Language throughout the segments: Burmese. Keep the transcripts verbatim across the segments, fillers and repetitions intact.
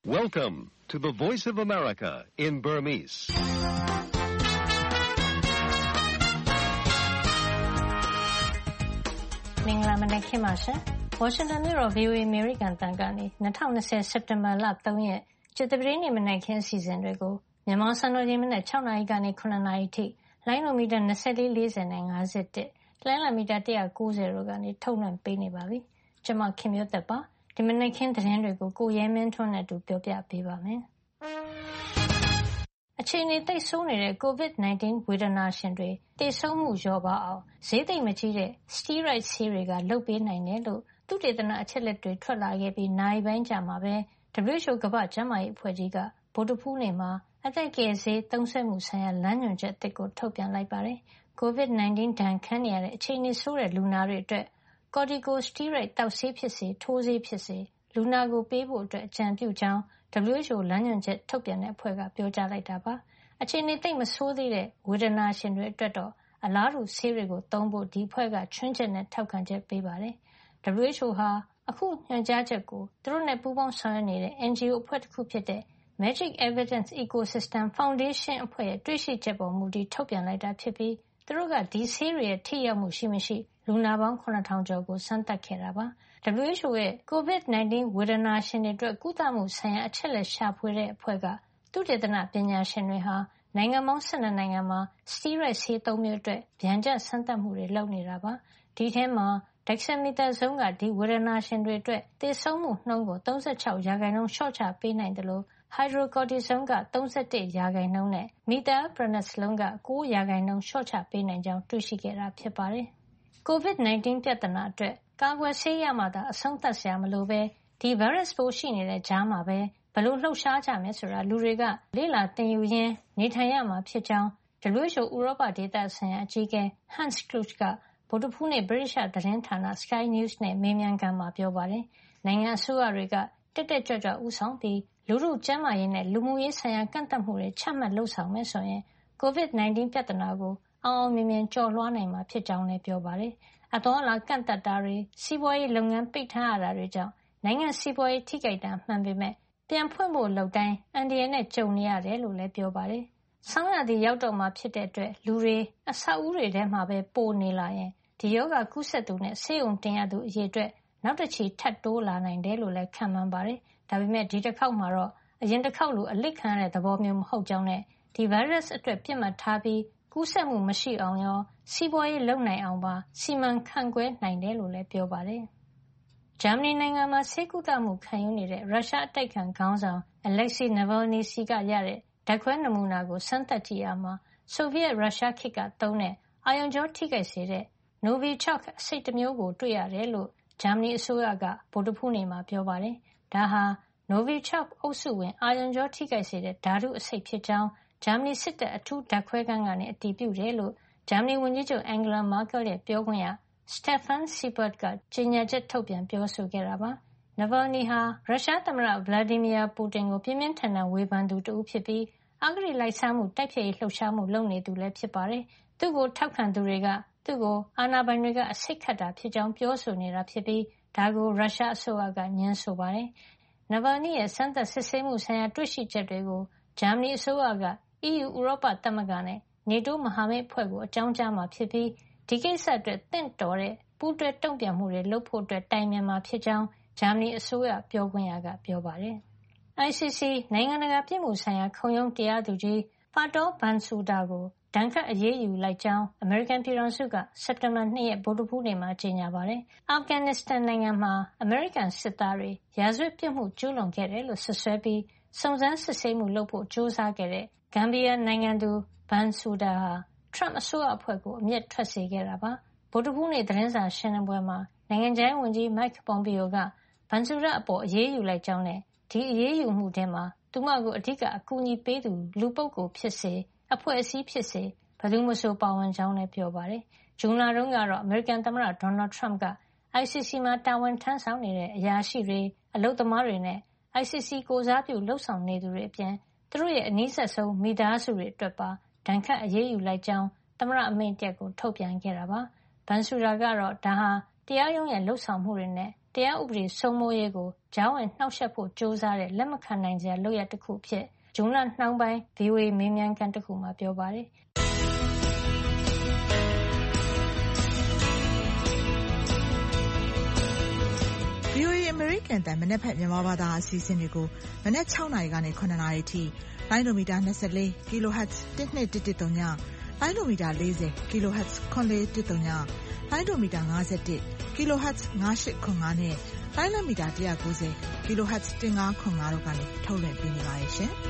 Welcome to the Voice of America in Burmese. ။မင်္ဂလာမနက်ခင်းပါရှင်။ Washington မြို့တော် ဗွီအိုအေ အမေရိကန်အသံကနေ၂၀၂၀ စက်တင်ဘာလ၃ရက်ကြာသပတေးနေ့မနက်ခင်းအစီအစဉ်တွေကိုမြန်မာစံတော်ချိန်မနက်၆နာရီကနေ၇နာရီထိလိုင်းနိုမီတာ၂၄ ၄၀နဲ့၅၁၊လိုင်းလံမီတာ၁၉၀တို့ကနေထုတ်လွှင့်ပေးနေပါပြီ။ကျွန်မခင်မျိုးသက်ပါ။ဒီမနက်ခင်းသတင်းတွေကိုကိုရဲမင်းထွန်းနဲ့အတူပြောပြပေးပါမယ်။အခြေအနေသိပ်ဆိုးနေတဲ့ ကိုဗစ်၁၉ ဝေဒနာရှင်တွေသေဆုံးမှုလျော့ပါအောင်ဈေးသိပ်မကြီးတဲ့ steroid ဆေးတွေကလုပ်ပေးနိုင်တယ်လို့သုတေသနအချက်လက်တွေထွက်လာခဲ့ပြီးနာရီပိုင်းကြာမှာပဲ W H O ကမ္ဘာ့ကျန်းမာရေးအဖွဲ့ကြီးကဗုဒ္ဓဟူးနေ့မှာအသက်ကယ်ဆေးသုံးစွဲမှုဆိုင်ရာလမ်းညွှန်ချက်အသစ်ကိုထုတ်ပြန်လိုက်ပါတယ်။ ကိုဗစ်၁၉ ဒဏ်ခံနေရတဲ့အခြေအနေဆိုးတဲ့လူနာတွေအတွက် corticosteroid သောက်ဆေးဖြစ်စေထိုးဆေးဖြစ်စေလူနာကိုပေးဖို့အကြံပြုကြောင်း W H O လမ်းညွှန်ချက်ထုတ်ပြန်တဲ့အဖွဲ့ကပြောကြားလိုက်တာပါ။အခြေအနေသိပ်မဆိုးသေးတဲ့ဝေဒနာရှင်တွေအတွက်တော့အလားတူဆေးတွေကိုသုံးဖို့ဒီအဖွဲ့ကချွင်းချက်နဲ့ထောက်ခံချက်ပေးပါတယ်။ W H O ဟာအခုညွှန်ကြားချက်ကိုသူတို့နဲ့ပူးပေါင်းဆောင်ရွက်နေတဲ့ N G O အဖွဲ့တစ်ခုဖြစ်တဲ့ Magic Evidence Ecosystem Foundation အဖွဲ့ရဲ့တွေ့ရှိချက်ပေါ်မူတည်ထုတ်ပြန်လိုက်တာဖြစ်ပြီးသူတို့ကဒီဆေးတွေရဲ့ထိရောက်မှုရှိမရှိလူနာပေါင်း၇ထောင်ကျော်ကိုစမ်းသပ်ခဲ့တာပါ။ W H O ရဲ့ ကိုဗစ်၁၉ ဝေဒနာရှင်တွေအတွက်ကုသမှုဆိုင်ရာအချက်လက်ရှာဖွေတဲ့အဖွဲ့ကသုတေသနပညာရှင်တွေဟာနိုင်ငံပေါင်း၁၂နိုင်ငံမှာ steroid ဆေးသုံးမျိုးအတွက်ဗျံကျစမ်းသပ်မှုတွေလုပ်နေတာပါ။ဒီထဲမှာ dexamethasone ကဒီဝေဒနာရှင်တွေအတွက်သေဆုံးမှုနှုန်းကို၃၆ရာခိုင်နှုန်းလျှော့ချပေးနိုင်တယ်လို့ hydrocortisone က၃၁ရာခိုင်နှုန်းနဲ့ methylprednisolone က၉ရာခိုင်နှုန်းလျှော့ချပေးနိုင်ကြောင်းတွေ့ရှိခဲ့တာဖြစ်ပါတယ်။ ကိုဗစ်၁၉ ပြဿနာအတွက်ကာကွယ်ဆေးရမှသာအဆုံးသတ်စရာမလိုပဲဒီဗိုင်းရပ်စ်ပိုးရှိနေတဲ့ကြားမှာပဲဘယ်လိုလှုပ်ရှားကြမယ်ဆိုတာလူတွေကလေ့လာသင်ယူရင်းနေထိုင်ရမှာဖြစ်ကြောင်း W H O ဥရောပဒေသဆိုင်ရာအကြီးအကဲ Hans Kluge ကဗုဒ္ဓဟူးနေ့ဗြိတိသျှသတင်းဌာန Sky News နဲ့မေးမြန်းခန်းမှာပြောပါတယ်။နိုင်ငံအစိုးရတွေကတက်တက်ကြွကြွဦးဆောင်ပြီးလူထုကျန်းမာရေးနဲ့လူမှုရေးဆိုင်ရာကန့်သတ်မှုတွေချမှတ်လုပ်ဆောင်မယ်ဆိုရင်ကိုဗစ်၁၉ ပြဿနာကိုအောင်အောင်မြင်မြင်ကျော်လွှားနိုင်မှာဖြစ်ကြောင်းလည်းပြောပါတယ်။အသွားအလာကန့်သတ်တာတွေစီးပွားရေးလုပ်ငန်းပိတ်ထားရတာတွေကြောင့်နိုင်ငံစီးပွားရေးထိခိုက်တာမှန်ပေမဲ့ပြန်ဖွင့်ဖို့လုပ်တိုင်းအန္တရာယ်နဲ့ကြုံနေရတယ်လို့လည်းပြောပါတယ်။ဆောင်းရာသီရောက်တော့မှာဖြစ်တဲ့အတွက်လူတွေအဆောက်အဦတွေထဲမှာပဲပိုနေလာရင်ဒီရောဂါကူးစက်သူနဲ့ဆေးရုံတင်ရသူအရေအတွက်နောက်တစ်ချီထပ်တိုးလာနိုင်တယ်လို့လည်းခန့်မှန်းပါတယ်။ဒါပေမဲ့ဒီတစ်ခေါက်မှာတော့အရင်တစ်ခေါက်လိုအလစ်ခံရတဲ့သဘောမျိုးမဟုတ်ကြောင်းနဲ့ဒီဗိုင်းရပ်စ်အတွက်ပြစ်မှတ်ထားပြီးကူးစက်မှုမရှိအောင်ရောစီးပွားရေးလုပ်နိုင်အောင်ပါစီမံခန့်ခွဲနိုင်တယ်လို့လည်းပြောပါတယ်။ဂျာမနီနိုင်ငံမှာဆေးကုသမှုခံယူနေတဲ့ရုရှားအတိုက်အခံခေါင်းဆောင် Alexei Navalny ဆီကရတဲ့ဓာတ်ခွဲနမူနာကိုစမ်းသပ်ကြည့်ရာမှာဆိုဗီယက်ရုရှားခေတ်ကသုံးတဲ့အာရုံကြောထိခိုက်စေတဲ့ Novichok အဆိပ်တစ်မျိုးကိုတွေ့ရတယ်လို့ဂျာမနီအစိုးရကဗုဒ္ဓဟူးနေ့မှာပြောပါတယ်။ဒါဟာ Novichok အုပ်စုဝင်အာရုံကြောထိခိုက်စေတဲ့ဓာတုအဆိပ်ဖြစ်ကြောင်းဂျာမနီစစ်တပ်အထူးဓာတ်ခွဲခန်းကနေအတည်ပြုတယ်လို့ဂျာမနီဝန်ကြီးချုပ် Angela Merkel ရဲ့ပြောခွင့်ရ Stefan Seibert ကကြေညာချက်ထုတ်ပြန်ပြောဆိုခဲ့တာပါ။ Navalny ဟာရုရှားသမ္မတ Vladimir Putin ကိုပြင်းပြင်းထန်ထန်ဝေဖန်သူတဦးဖြစ်ပြီးအဂတိလိုက်စားမှုတိုက်ဖျက်ရေးလှုပ်ရှားမှုလုပ်နေသူလည်းဖြစ်ပါတယ်။သူ့ကိုထောက်ခံသူတွေကသူ့ကိုအာဏာပိုင်တွေကအဆိပ်ခတ်တာဖြစ်ကြောင်းပြောဆိုနေတာဖြစ်ပြီးဒါကိုရုရှားအစိုးရကငြင်းဆိုပါတယ်။ Navalny ရဲ့စမ်းသပ်စစ်ဆေးမှုဆိုင်ရာတွေ့ရှိချက်တွေကိုဂျာမနီအစိုးရက အီးယူဥရောပသမဂ္ဂနဲ့ NATO မဟာမိတ်အဖွဲ့ကိုအကြောင်းကြားမှာဖြစ်ပြီးဒီကိစ္စအတွက်သင့်တော်တဲ့ပူးတွဲတုံ့ပြန်မှုတွေလုပ်ဖို့တိုင်ပင်မှာဖြစ်ကြောင်းဂျာမနီအစိုးရပြောခွင့်ရကပြောပါတယ်။ I C C နိုင်ငံတကာပြစ်မှုဆိုင်ရာခုံရုံးတရားသူကြီး Fatou Bensouda ကိုဒဏ်ခတ်အရေးယူလိုက်ကြောင်းအမေရိကန်ပြည်ထောင်စုကစက်တင်ဘာ၂ရက်ဗုဒ္ဓဟူးနေ့မှာကြေညာပါတယ်။ အာဖဂန်နစ္စတန်နိုင်ငံမှာအမေရိကန်စစ်သားတွေရာဇဝတ်ပြစ်မှုကျူးလွန်ခဲ့တယ်လို့စွပ်စွဲပြီးစုံစမ်းစစ်ဆေးမှုလုပ်ဖို့ကြိုးစားခဲ့တဲ့ဂမ်ဘီယာနိုင်ငံသူ Bensouda ဟာ Trump အစိုးရအဖွဲ့ကိုအမျက်ထွက်စေခဲ့တာပါ။ဗုဒ္ဓဟူးနေ့သတင်းစာရှင်းလင်းပွဲမှာနိုင်ငံခြားရေးဝန်ကြီး Mike Pompeo က Bensouda အပေါ်အရေးယူလိုက်ကြောင်းနဲ့ဒီအရေးယူမှုထဲမှာသူမကိုအဓိကအကူအညီပေးသူလူပုဂ္ဂိုလ်ဖြစ်စေအဖွဲ့အစည်းဖြစ်စေဘယ်သူမဆိုပါဝင်ကြောင်းလည်းပြောပါတယ်။ဇွန်လတုန်းကတော့အမေရိကန်သမ္မတ Donald Trump က I C C မှာတာဝန်ထမ်းဆောင်နေတဲ့အရာရှိတွေအလုပ်သမားတွေနဲ့ I C C ကိုယ်စားပြုလုပ်ဆောင်နေသူတွေအပြင်သူတို့ရဲ့အနီးစပ်ဆုံးမိသားစုတွေအတွက်ပါဒဏ်ခတ်အရေးယူလိုက်ကြောင်းသမ္မတအမိန့်တရပ်ကိုထုတ်ပြန်ခဲ့တာပါ။ Bensouda ကတော့ဒါဟာတရားရုံးရဲ့လုပ်ဆောင်မှုတွေနဲ့တရားဥပဒေစိုးမိုးရေးကိုကြားဝင်နှောက်ယှက်ဖို့ကြိုးစားတဲ့လက်မခံနိုင်စရာလုပ်ရပ်တစ်ခုအဖြစ်ဇွန်လနှောင်းပိုင်း ဗွီအိုအေမေးမြန်းခန်းတစ်ခုမှာပြောပါတယ်။ဗွီအိုအေအမေရိကန်အသံမနက်ဖြန်မြန်မာဘာသာအစီအစဉ်တွေကိုမနက်၆နာရီကနေ၇နာရီအထိလိုင်းဒိုမီတာ၂၄ kilohertz တစ်နှစ်တစ်တစ်သုံးညလိုင်းဒိုမီတာ၄၀ kilohertz ခွန်လေးတစ်သုံးညလိုင်းဒိုမီတာ၅၁ kilohertz ၅၈ခွန်၅နဲ့လိုင်းလမီတာ၁၉၀ kilohertz ၁၅ခွန်၅တို့ကနေထုတ်လွှင့်ပေးနေပါတယ်ရှင်။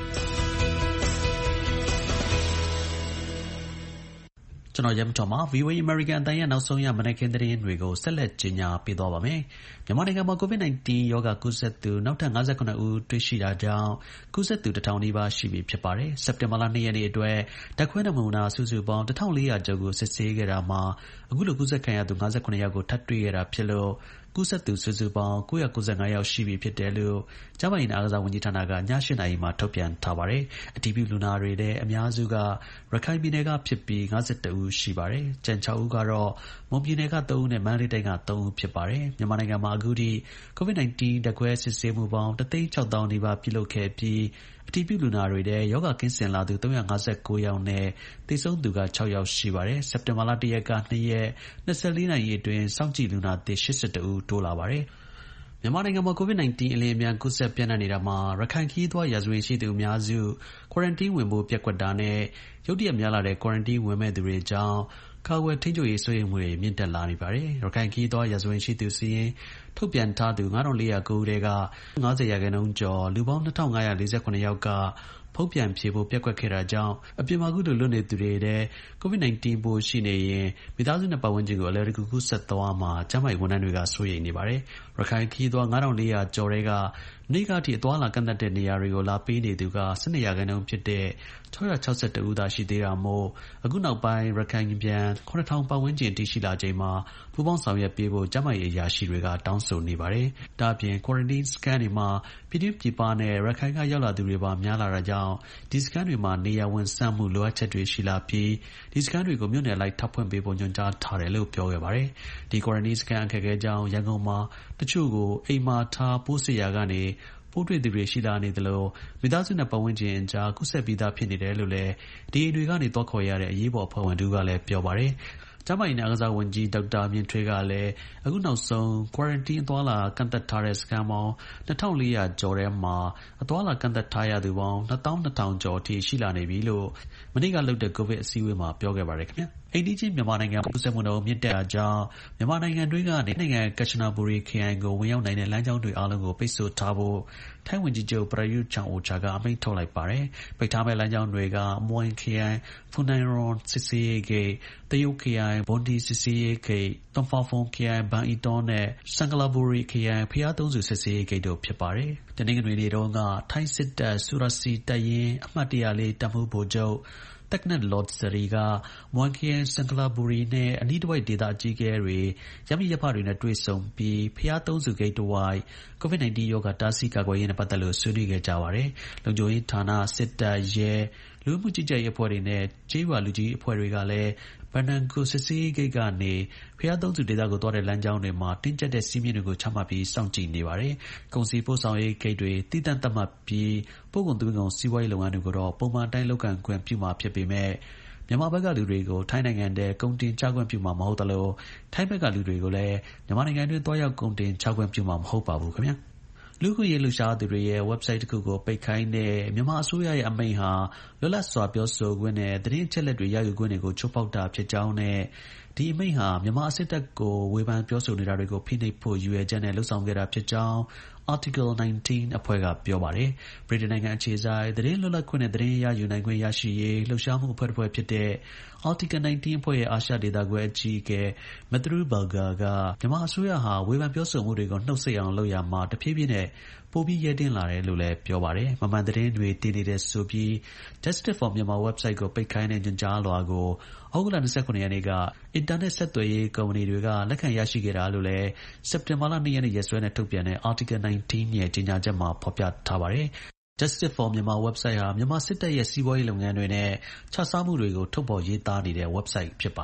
ကျွန်တော်ရမ်တော်မှာ ဗီအိုအေ American အသံရဲ့နောက်ဆုံးရမနက်ခင်းသတင်းတွေကိုဆက်လက်ကြီးညာပေးသွားပါမယ်။မြန်မာနိုင်ငံမှာ ကိုဗစ် ၁၉ ရောဂါကူးစက်သူနောက်ထပ်၅၇ဦးတွေ့ရှိတာကြောင့်ကူးစက်သူတစ်ထောင်နီးပါးရှိပြီဖြစ်ပါတယ်။စက်တင်ဘာလ၂ရက်နေ့အတွက်ဓာတ်ခွဲနမူနာစုစုပေါင်းတစ်ထောင်လေးရာကျော်ကိုစစ်ဆေးခဲ့တာမှာအခုလိုကူးစက်ခံရသူ၅၇ယောက်ကိုထပ်တွေ့ရတာဖြစ်လို့ကူးစက်သူစုစုပေါင်း၉၉၅ယောက်ရှိပြီဖြစ်တယ်လို့ကျန်းမာရေးနဲ့အားကစားဝန်ကြီးဌာနကည၈နာရီမှာထုတ်ပြန်ထားပါတယ်။အတည်ပြုလူနာတွေထဲအများစုကရခိုင်ပြည်နယ်ကဖြစ်ပြီး၅၁ဦးရှိပါတယ်။ကျန်၆ဦးကတော့မွန်ပြည်နယ်က၃ဦးနဲ့မန္တလေးတိုင်းက၃ဦးဖြစ်ပါတယ်။မြန်မာနိုင်ငံမှာအခုထိကိုဗစ် ၁၉ ဓာတ်ခွဲစစ်ဆေးမှုပေါင်းတစ်သိန်းခြောက်သောင်းနီးပါးပြုလုပ်ခဲ့ပြီးအတည်ပြုလူနာတွေထဲရောဂါကင်းစင်လာသူ၃၅၉ယောက်နဲ့သေဆုံးသူက၆ယောက်ရှိပါတယ်။စက်တင်ဘာလ၁ရက်က၂ရက်၂၄နာရီအတွင်းစောင့်ကြည့်လူနာသစ်၈၁ဦးတိုးလာပါတယ်။မြန်မာနိုင်ငံမှာကိုဗစ် ၁၉ အလျင်အမြန်ကူးစက်ပြန့်နှံ့နေတာမှာရခိုင်ခရီးသွားရာဇဝင်ရှိသူအများစု quarantine ဝင်ဖို့ပျက်ကွက်တာနဲ့ရုတ်တရက်များလာတဲ့ quarantine ဝင်မဲ့သူတွေအကြောင်းကာကွယ်ထိန်းချုပ်ရေးစိုးရိမ်မှုတွေမြင့်တက်လာနေပါတယ်။ရခိုင်ခရီးသွားရာဇဝင်ရှိသူစာရင်းထုတ်ပြန်ထားသူ၅၄၀၉ဦးထဲက၅၀ရာခိုင်နှုန်းကျော်လူပေါင်း၂၅၄၇ယောက်ကဖုံးပြန်ဖြေဖို့ပျက်ကွက်ခဲ့တာကြောင့်အပြင်မှာခုလိုလွတ်နေသူတွေထဲကိုဗစ် ၁၉ ပိုးရှိနေရင်မိသားစုနဲ့ပတ်ဝန်းကျင်ကိုအလွယ်တကူကူးစက်သွားမှာကျန်းမာရေးဝန်ထမ်းတွေကစိုးရိမ်နေပါတယ်။ရခိုင်ခရီးသွား၅၄၀၀ကျော်ထဲကနေ့ကအထိအသွားလာကန့်သတ်တဲ့နေရာတွေကိုလာပေးနေသူက၁၂ရာခိုင်နှုန်းဖြစ်တဲ့၆၆၁ဦးသာရှိသေးတာမို့အခုနောက်ပိုင်းရခိုင်ပြန်၇ထောင်ပတ်ဝန်းကျင်အထိရှိလာချိန်မှာပူးပေါင်းဆောင်ရွက်ပေးဖို့ကျန်းမာရေးအရာရှိတွေကတောင်းဆိုနေပါတယ်။ဒါ့အပြင် quarantine scan တွေမှာပြည်တွင်းပြည်ပနဲ့ရခိုင်ကရောက်လာသူတွေပါများလာတာကြောင့်ဒီစခန်းတွေမှာနေရာဝန်ဆန့်မှုလိုအပ်ချက်တွေရှိလာပြီးဒီစခန်းတွေကိုမြို့နယ်လိုက်ထပ်ဖွင့်ပေးဖို့ညွှန်ကြားထားတယ်လို့ပြောခဲ့ပါတယ်။ဒီ quarantine scan အခက်အခဲကြောင့်ရန်ကုန်မှာတချို့ကိုအိမ်မှာထားပိုးစစ်ရာကနေပိုးတွေ့သူတွေရှိလာနေသလိုမိသားစုနဲ့ပတ်ဝန်းကျင်အကြားကူးစက်ပြီးသားဖြစ်နေတယ်လို့လည်းဒီအိမ်တွေကနေသွားခေါ်ရတဲ့အရေးပေါ်အဖွဲ့ဝင်တူကလည်းပြောပါတယ်။ကျန်းမာရေးနဲ့အားကစားဝန်ကြီးဒေါက်တာမြင့်ထွေးကလည်းအခုနောက်ဆုံး quarantine အသွားလာကန့်သတ်ထားတဲ့စခန်းပေါင်း၂၄၀၀ကျော်ထဲမှာအသွားလာကန့်သတ်ထားရသူပေါင်း၂၂၀၀၀ကျော်အထိရှိလာနေပြီလို့မနေ့ကလုပ်တဲ့ကိုဗစ်အစည်းအဝေးမှာပြောခဲ့ပါတယ်ခင်ဗျာ။အိန္ဒိချင်းမြန်မာနိုင်ငံကူးစက်မှုနှုန်းမြင့်တက်တာကြောင့်မြန်မာနိုင်ငံတွင်းကနေနိုင်ငံကက်ချနာဘူရီခရိုင်ကိုဝင်ရောက်နိုင်တဲ့လမ်းကြောင်းတွေအားလုံးကိုပိတ်ဆို့ထားဖို့ထိုင်းဝန်ကြီးချုပ်ပရာယုချန်အိုချာကအမိန့်ထုတ်လိုက်ပါတယ်။ပိတ်ထားမဲ့လမ်းကြောင်းတွေကမွန်ခရိုင်ဖူနိုင်ရွန်စစ်စေးရေးဂိတ်တရုတ်ခရိုင်ဘွန်ဒီစစ်စေးရေးဂိတ်တွန်ဖာဖုန်ခရိုင်ဘန်အီတွန်နဲ့စန်ကလာဘူရီခရိုင်ဖျားသုံးစုစစ်စေးရေးဂိတ်တို့ဖြစ်ပါတယ်။တနင်္ဂနွေနေ့တုန်းကထိုင်းစစ်တပ်ဆူရာစီတပ်ရင်းအမှတ်တရလေးတပ်မှုဗိုလ်ချုပ်တက်နက်လော့ဒ်စရီကမွန်ခရိုင်စန်ကလာဘူရီနဲ့အနီးတစ်ဝိုက်ဒေသအကြီးအကဲတွေရမီရဖတွေနဲ့တွေ့ဆုံပြီးဖျားသုံးစုဂိတ်တစ်ဝိုက်ကိုဗစ် ၁၉ ရောဂါတားဆီးကာကွယ်ရေးနဲ့ပတ်သက်လို့ဆွေးနွေးခဲ့ကြပါတယ်။လုံခြုံရေးဌာနစစ်တပ်ရဲလူမှုကြီးကြပ်ရေးအဖွဲ့တွေနဲ့ကျေးရွာလူကြီးအဖွဲ့တွေကလည်းဘန်နန်ကိုစစ်စေးဂိတ်ကနေဖျားသုံးစုဒေသကိုသွားတဲ့လမ်းကြောင်းတွေမှာတင်းကျပ်တဲ့စည်းမျဉ်းတွေကိုချမှတ်ပြီးစောင့်ကြည့်နေပါတယ်။ကုန်စည်ပို့ဆောင်ရေးဂိတ်တွေတည်တံ့သတ်မှတ်ပြီးပို့ကုန်သွင်းကုန်စီးပွားရေးလုပ်ငန်းတွေကိုတော့ပုံမှန်တိုင်းလုပ်ကိုင်ခွင့်ပြုမှာဖြစ်ပေမဲ့မြန်မာဘက်ကလူတွေကိုထိုင်းနိုင်ငံထဲကုန်တင်ချခွင့်ပြုမှာမဟုတ်သလိုထိုင်းဘက်ကလူတွေကိုလည်းမြန်မာနိုင်ငံတွင်းသွားရောက်ကုန်တင်ချခွင့်ပြုမှာမဟုတ်ပါဘူးခင်ဗျာ။လူ့အခွင့်အရေးလှုပ်ရှားသူတွေရဲ့ website တစ်ခုကိုပိတ်ခိုင်းတဲ့မြန်မာအစိုးရရဲ့အမိန့်ဟာလွတ်လပ်စွာပြောဆိုခွင့်နဲ့သတင်းအချက်အလက်တွေရယူခွင့်တွေကိုချိုးဖောက်တာဖြစ်ကြောင်းနဲ့ဒီအမိန့်ဟာမြန်မာစစ်တပ်ကိုဝေဖန်ပြောဆိုနေတာတွေကိုဖိနှိပ်ဖို့ရည်ရွယ်ချက်နဲ့လှုပ်ဆောင်ခဲ့တာဖြစ်ကြောင်း Article ၁၉ အဖွဲ့ကပြောပါတယ်။ဗြိတိန်နိုင်ငံအခြေစိုက်သတင်းလွတ်လပ်ခွင့်နဲ့သတင်းရယူနိုင်ခွင့်ရရှိရေးလှုပ်ရှားမှုအဖွဲ့တစ်ဖွဲ့ဖြစ်တဲ့ Article ၁၉ အဖွဲ့ရဲ့အာရှဒေသခွဲအကြီးအကဲ Matthew Balga ကမြန်မာအစိုးရဟာဝေဖန်ပြောဆိုမှုတွေကိုနှုတ်ဆက်အောင်လုပ်ရမှာတဖြည်းဖြည်းနဲ့ပိုပြီးရဲတင်းလာတယ်လို့လည်းပြောပါတယ်။မမှန်သတင်းတွေတင်နေတယ်ဆိုပြီး Justice for Myanmar website ကိုပိတ်ခိုင်းတဲ့ညွှန်ကြားလွှာကိုဩဂုတ်လ၂၇ရက်နေ့ကအင်တာနက်ဆက်သွယ်ရေးကုမ္ပဏီတွေကလက်ခံရရှိခဲ့တာလို့လည်းစက်တင်ဘာလ၂ရက်နေ့ရက်စွဲနဲ့ထုတ်ပြန်တဲ့ Article ၁၉ ရဲ့ကြေညာချက်မှာဖော်ပြထားပါတယ်။ Justice for Myanmar website ဟာမြန်မာစစ်တပ်ရဲ့စီးပွားရေးလုပ်ငန်းတွေနဲ့ခြစားမှုတွေကိုထုတ်ဖော်ရေးသားနေတဲ့ website ဖြစ်ပါတယ်။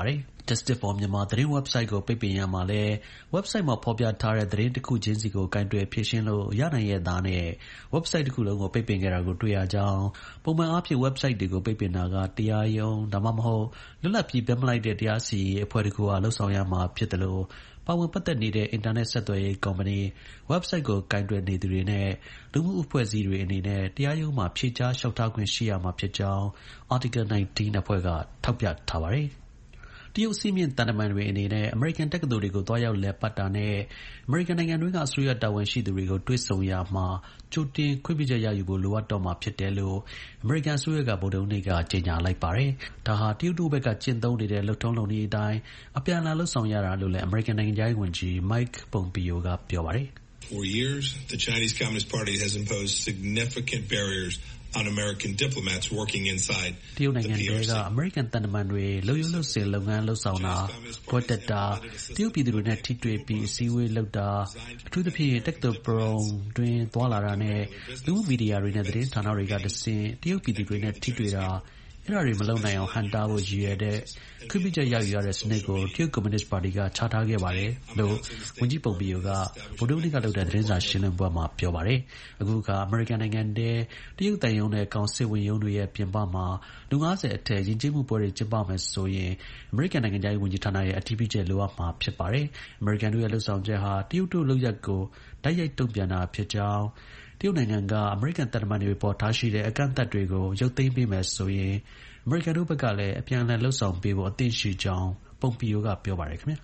Justice for Myanmar သတင်း website ကိုပိတ်ပင်ရမှာလဲ website မှာဖော်ပြထားတဲ့သတင်းတစ်ခုချင်းစီကိုကင်တွယ်ဖြည့်ရှင်းလို့ရနိုင်ရဲ့သားနဲ့ website တစ်ခုလုံးကိုပိတ်ပင်ခဲ့တာကိုတွေ့ရကြောင်းပုံမှန်အားဖြင့် website တွေကိုပိတ်ပင်တာကတရားရုံးဒါမှမဟုတ်လွတ်လပ်ပြီးဘက်မလိုက်တဲ့တရားစီရင်အဖွဲ့တစ်ခုကလှုပ်ဆောင်ရမှာဖြစ်တယ်လို့ပါဝင်ပတ်သက်နေတဲ့ internet ဆက်သွယ်ရေးကုမ္ပဏီ website ကိုကင်တွယ်နေသူတွေနဲ့လူမှုအဖွဲ့အစည်းတွေအနေနဲ့တရားရုံးမှာဖြေကြားလျှောက်ထားခွင့်ရှိရမှာဖြစ်ကြောင်း Article nineteen အဖွဲ့ကထောက်ပြထားပါတယ်တရုတ်စီးမြင့်တန်တမန်တွေအနေနဲ့အမေရိကန်တက္ကသိုလ်တွေကိုတွားရောက်လည်ပတ်တာနဲ့အမေရိကန်နိုင်ငံတွင်းကအစိုးရတာဝန်ရှိသူတွေကိုတွေ့ဆုံရမှာကြိုတင်ခွင့်ပြုချက်ရယူဖို့လိုအပ်တော့မှာဖြစ်တယ်လို့အမေရိကန်အစိုးရကဗုဒ္ဓဟူးနေ့ကကြေညာလိုက်ပါတယ်။ဒါဟာတရုတ်တို့ဘက်ကကျင့်သုံးနေတဲ့လုပ်ထုံးလုပ်နည်းအတိုင်းအပြန်အလှန်လှုပ်ဆောင်ရတာလို့လည်းအမေရိကန်နိုင်ငံခြားရေးဝန်ကြီး Mike Pompeo ကပြောပါတယ်။ For years, the Chinese Communist Party has imposed significant barriers on American diplomats working inside တရုတ်နိုင်ငံတွေကအမေရိကန်တန်တမန်တွေလုံရုံလို့စင်လုပ်ငန်းလှုပ်ဆောင်တာတွက်တက်တာတရုတ်ပြည်သူတွေနဲ့ထိတွေ့ပြီးအစည်းအဝေးလုပ်တာအထူးသဖြင့်တက္ကသိုလ်ပရုံတွင်သွားလာတာနဲ့လူမှုမီဒီယာတွေနဲ့သတင်းဌာနတွေကတဆင့်တရုတ်ပြည်သူတွေနဲ့ထိတွေ့တာအဲ့ဒါတွေမလုပ်နိုင်အောင်ဟန်တာဖို့ရည်ရွယ်တဲ့ခွင့်ပြုချက်ရယူရတဲ့စနစ်ကိုတရုတ်ကွန်မြူနစ်ပါတီကချထားခဲ့ပါတယ်လို့ဝန်ကြီးပုံပီယိုကဗုဒ္ဓဟူးနေ့ကလုပ်တဲ့သတင်းစာရှင်းလင်းပွဲမှာပြောပါတယ်အခုကအမေရိကန်နိုင်ငံတည်းတရုတ်တန်ယုံနဲ့ကောင်စစ်ဝင်ယုံတွေရဲ့ပြင်ပမှာလူ၅၀အထက်ယဉ်ကျေးမှုပွဲတွေကျင်းပမယ်ဆိုရင်အမေရိကန်နိုင်ငံခြားရေးဝန်ကြီးဌာနရဲ့အတည်ပြုချက်လိုအပ်မှာဖြစ်ပါတယ်အမေရိကန်တို့ရဲ့လှုပ်ဆောင်ချက်ဟာတရုတ်တို့လုပ်ရက်ကိုတိုက်ရိုက်တုံ့ပြန်တာဖြစ်ကြောင်းတရုတ်နိုင်ငံကအမေရိကန်တပ်မတော်တွေပေါ်ထားရှိတဲ့အကန့်အသတ်တွေကိုရုပ်သိမ်းပေးမယ်ဆိုရင်အမေရိကန်တို့ဘက်ကလည်းအပြန်အလှန်လှုပ်ဆောင်ပေးဖို့အသင့်ရှိကြောင်းပုံပီယိုကပြောပါတယ်ခင်ဗျာ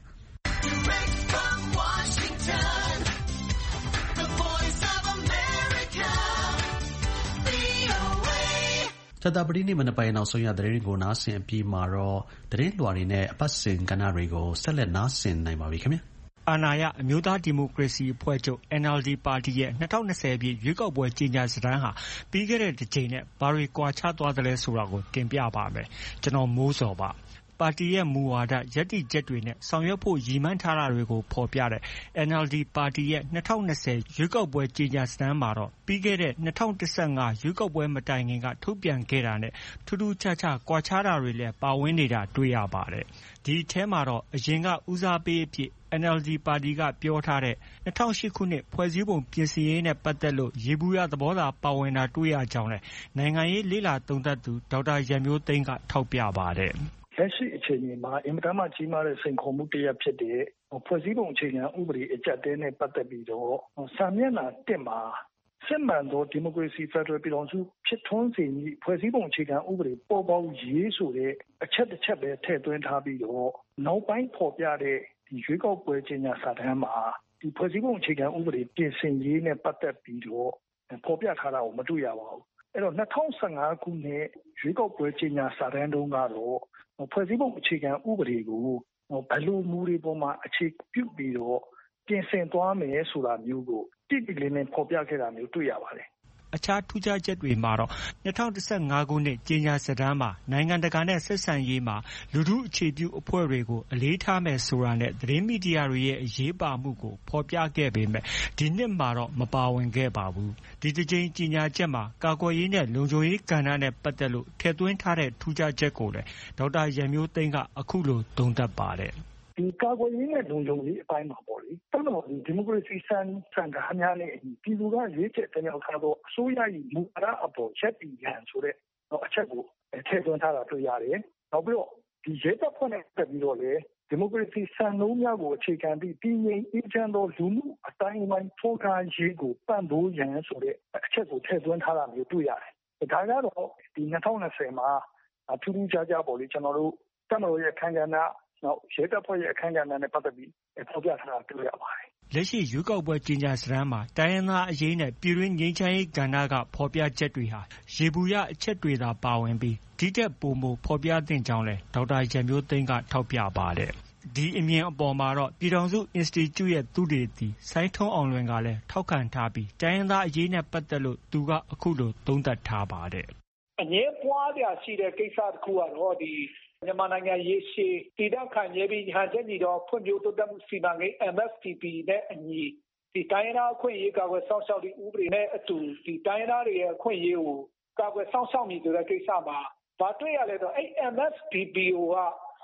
ကြာသပတေးနေ့မနက်ပိုင်းနောက်ဆုံးရသတင်းကိုနားဆင်အပြီးမှာတော့သတင်းလွှာတွေနဲ့အပတ်စဉ်ကဏ္ဍတွေကိုဆက်လက်နားဆင်နိုင်ပါပြီခင်ဗျာအာဏာရအမျိုးသားဒီမိုကရေစီအဖွဲ့ချုပ် N L D ပါတီရဲ့၂၀၂၀ပြည့်ရွေးကောက်ပွဲကြေညာစာတမ်းဟာပြီးခဲ့တဲ့တစ်ချိန်နဲ့ဘာတွေကွာခြားသွားသလဲဆိုတာကိုတင်ပြပါမယ်။ကျွန်တော်မိုးစောပါ။ပါတီရဲ့မူဝါဒရပ်တည်ချက်တွေနဲ့ဆောင်ရွက်ဖို့ရည်မှန်းထားတာတွေကိုဖော်ပြတဲ့ N L D ပါတီရဲ့၂၀၂၀ရွေးကောက်ပွဲကြေညာစာတမ်းမှာတော့ပြီးခဲ့တဲ့၂၀၁၅ရွေးကောက်ပွဲမတိုင်ခင်ကထုတ်ပြန်ခဲ့တာနဲ့ထူးထူးခြားခြားကွာခြားတာတွေလည်းပါဝင်နေတာတွေ့ရပါတယ်။ဒီအထဲမှာတော့အရင်ကဦးစားပေးအဖြစ် N L D ပါတီကပြောထားတဲ့၂၀၀၈ခုနှစ်ဖွဲ့စည်းပုံပြင်ဆင်ရေးနဲ့ပတ်သက်လို့ယေဘုယျသဘောသာပါဝင်တာတွေ့ရကြောင်းလည်းနိုင်ငံရေးလေ့လာသုံးသပ်သူဒေါက်တာရန်မျိုးသိန်းကထောက်ပြပါတယ်။လက်ရှိအခြေအနေမှာအင်မတန်မှကြီးမားတဲ့စိန်ခေါ်မှုတစ်ရပ်ဖြစ်တဲ့ဖွဲ့စည်းပုံအခြေခံဥပဒေအကျပ်အတည်းနဲ့ပတ်သက်ပြီးတော့စာမျက်နှာတစ်မှာစစ်မှန်သောဒီမိုကရေစီဖက်ဒရယ်ပြည်ထောင်စုဖြစ်ထွန်းစေမည့်ဖွဲ့စည်းပုံအခြေခံဥပဒေပေါ်ပေါက်ရေးဆိုတဲ့အချက်တစ်ချက်ပဲထည့်သွင်းထားပြီးတော့နောက်ပိုင်းဖော်ပြတဲ့ဒီရွေးကောက်ပွဲကြေညာစာတမ်းမှာဒီဖွဲ့စည်းပုံအခြေခံဥပဒေပြင်ဆင်ရေးနဲ့ပတ်သက်ပြီးတော့ဖော်ပြထားတာကိုမတွေ့ရပါဘူး။အဲ့တော့၂၀၁၅ခုနှစ်ရွေးကောက်ပွဲကြေညာစာတမ်းတုန်းကတော့ဖွဲ့စည်းပုံအခြေခံဥပဒေကိုဘယ်လိုမူတွေပေါ်မှာအခြေပြုပြီးတော့ပြင်ဆင်သွားမယ်ဆိုတာမျိုးကိုတိတိလင်းလင်းဖော်ပြခဲ့တာမျိုးတွေ့ရပါတယ်။အခြားထူးခြားချက်တွေမှာတော့၂၀၁၅ခုနှစ်ကြေညာစာတမ်းမှာနိုင်ငံတကာနဲ့ဆက်ဆံရေးမှာလူထုအခြေပြုအဖွဲ့တွေကိုအလေးထားမယ်ဆိုတာနဲ့သတင်းမီဒီယာတွေရဲ့အရေးပါမှုကိုဖော်ပြခဲ့ပေမဲ့ဒီနှစ်မှာတော့မပါဝင်ခဲ့ပါဘူး။ဒီတစ်ကြိမ်ကြေညာချက်မှာကာကွယ်ရေးနဲ့လုံခြုံရေးကဏ္ဍနဲ့ပတ်သက်လို့ထည့်သွင်းထားတဲ့ထူးခြားချက်ကိုလည်းဒေါက်တာရန်မျိုးသိန်းကအခုလိုသုံးသပ်ပါတယ်။ဒီကာကွယ်ရေးနဲ့လုံခြုံရေးအပိုင်းမှာပေါ့လေတော်တော်ဒီမိုကရေစီစံစံကားများနဲ့ပြည်သူကရွေးချယ်တင်မြှောက်ထားသောအစိုးရ၏မူဝါဒအပေါ်ချက်တည်ရန်ဆိုတဲ့အချက်ကိုထည့်သွင်းထားတာတွေ့ရတယ်။နောက်ပြီးတော့ဒီရဲတပ်ဖွဲ့နဲ့ပတ်ပြီးတော့လေဒီမိုကရေစီစံနှုန်းများကိုအခြေခံပြီးပြည်ငြိမ်အေးချမ်းသောလူမှုအတိုင်းအဝိုင်းထိုးကားရေးကိုပံ့ပိုးရန်ဆိုတဲ့အချက်ကိုထည့်သွင်းထားတာမျိုးတွေ့ရတယ်။ဒါကတော့ဒီ၂၀၂၀မှာထူးထူးခြားခြားပေါ့လေကျွန်တော်တို့တပ်မတော်ရဲ့ခန့်ကဏ္ဍနောက်ရဲတပ်ဖွဲ့ရဲ့အခမ်းအနားနဲ့ပတ်သက်ပြီးဖော်ပြထားတာတွေ့ရပါတယ်။လက်ရှိရွေးကောက်ပွဲကြေညာစာတမ်းမှာတိုင်းရင်းသားအရေးနဲ့ပြည်တွင်းငြိမ်းချမ်းရေးကဏ္ဍကဖော်ပြချက်တွေဟာယေဘုယျအချက်တွေသာပါဝင်ပြီးဒီထက်ပိုမိုဖော်ပြသင့်ကြောင်းလည်းဒေါက်တာရန်မျိုးသိန်းကထောက်ပြပါတယ်။ဒီအမြင်အပေါ်မှာတော့ပြည်ထောင်စု Institute ရဲ့သုတေသီစိုင်းထွန်းအောင်လွင်ကလည်းထောက်ခံထားပြီးတိုင်းရင်းသားအရေးနဲ့ပတ်သက်လို့သူကအခုလိုသုံးသပ်ထားပါတယ်။အငြင်းပွားပြရှိတဲ့ကိစ္စတစ်ခုကတော့ဒီမြန်မာနိုင်ငံရေရှည်တည်တံ့ခိုင်မြဲပြီးဟန်ချက်ညီတော့ဖွံ့ဖြိုးတိုးတက်မှုစီမံကိန်း M S T P နဲ့အညီဒီတိုင်းရင်းသားအခွင့်အရေးကာကွယ်စောင့်ရှောက်သည့်ဥပဒေနဲ့အတူဒီတိုင်းရင်းသားတွေရဲ့အခွင့်အရေးကိုကာကွယ်စောင့်ရှောက်မည်ဆိုတဲ့ကိစ္စမှာဘာတွေ့ရလဲဆိုတော့အဲ့ M S T P က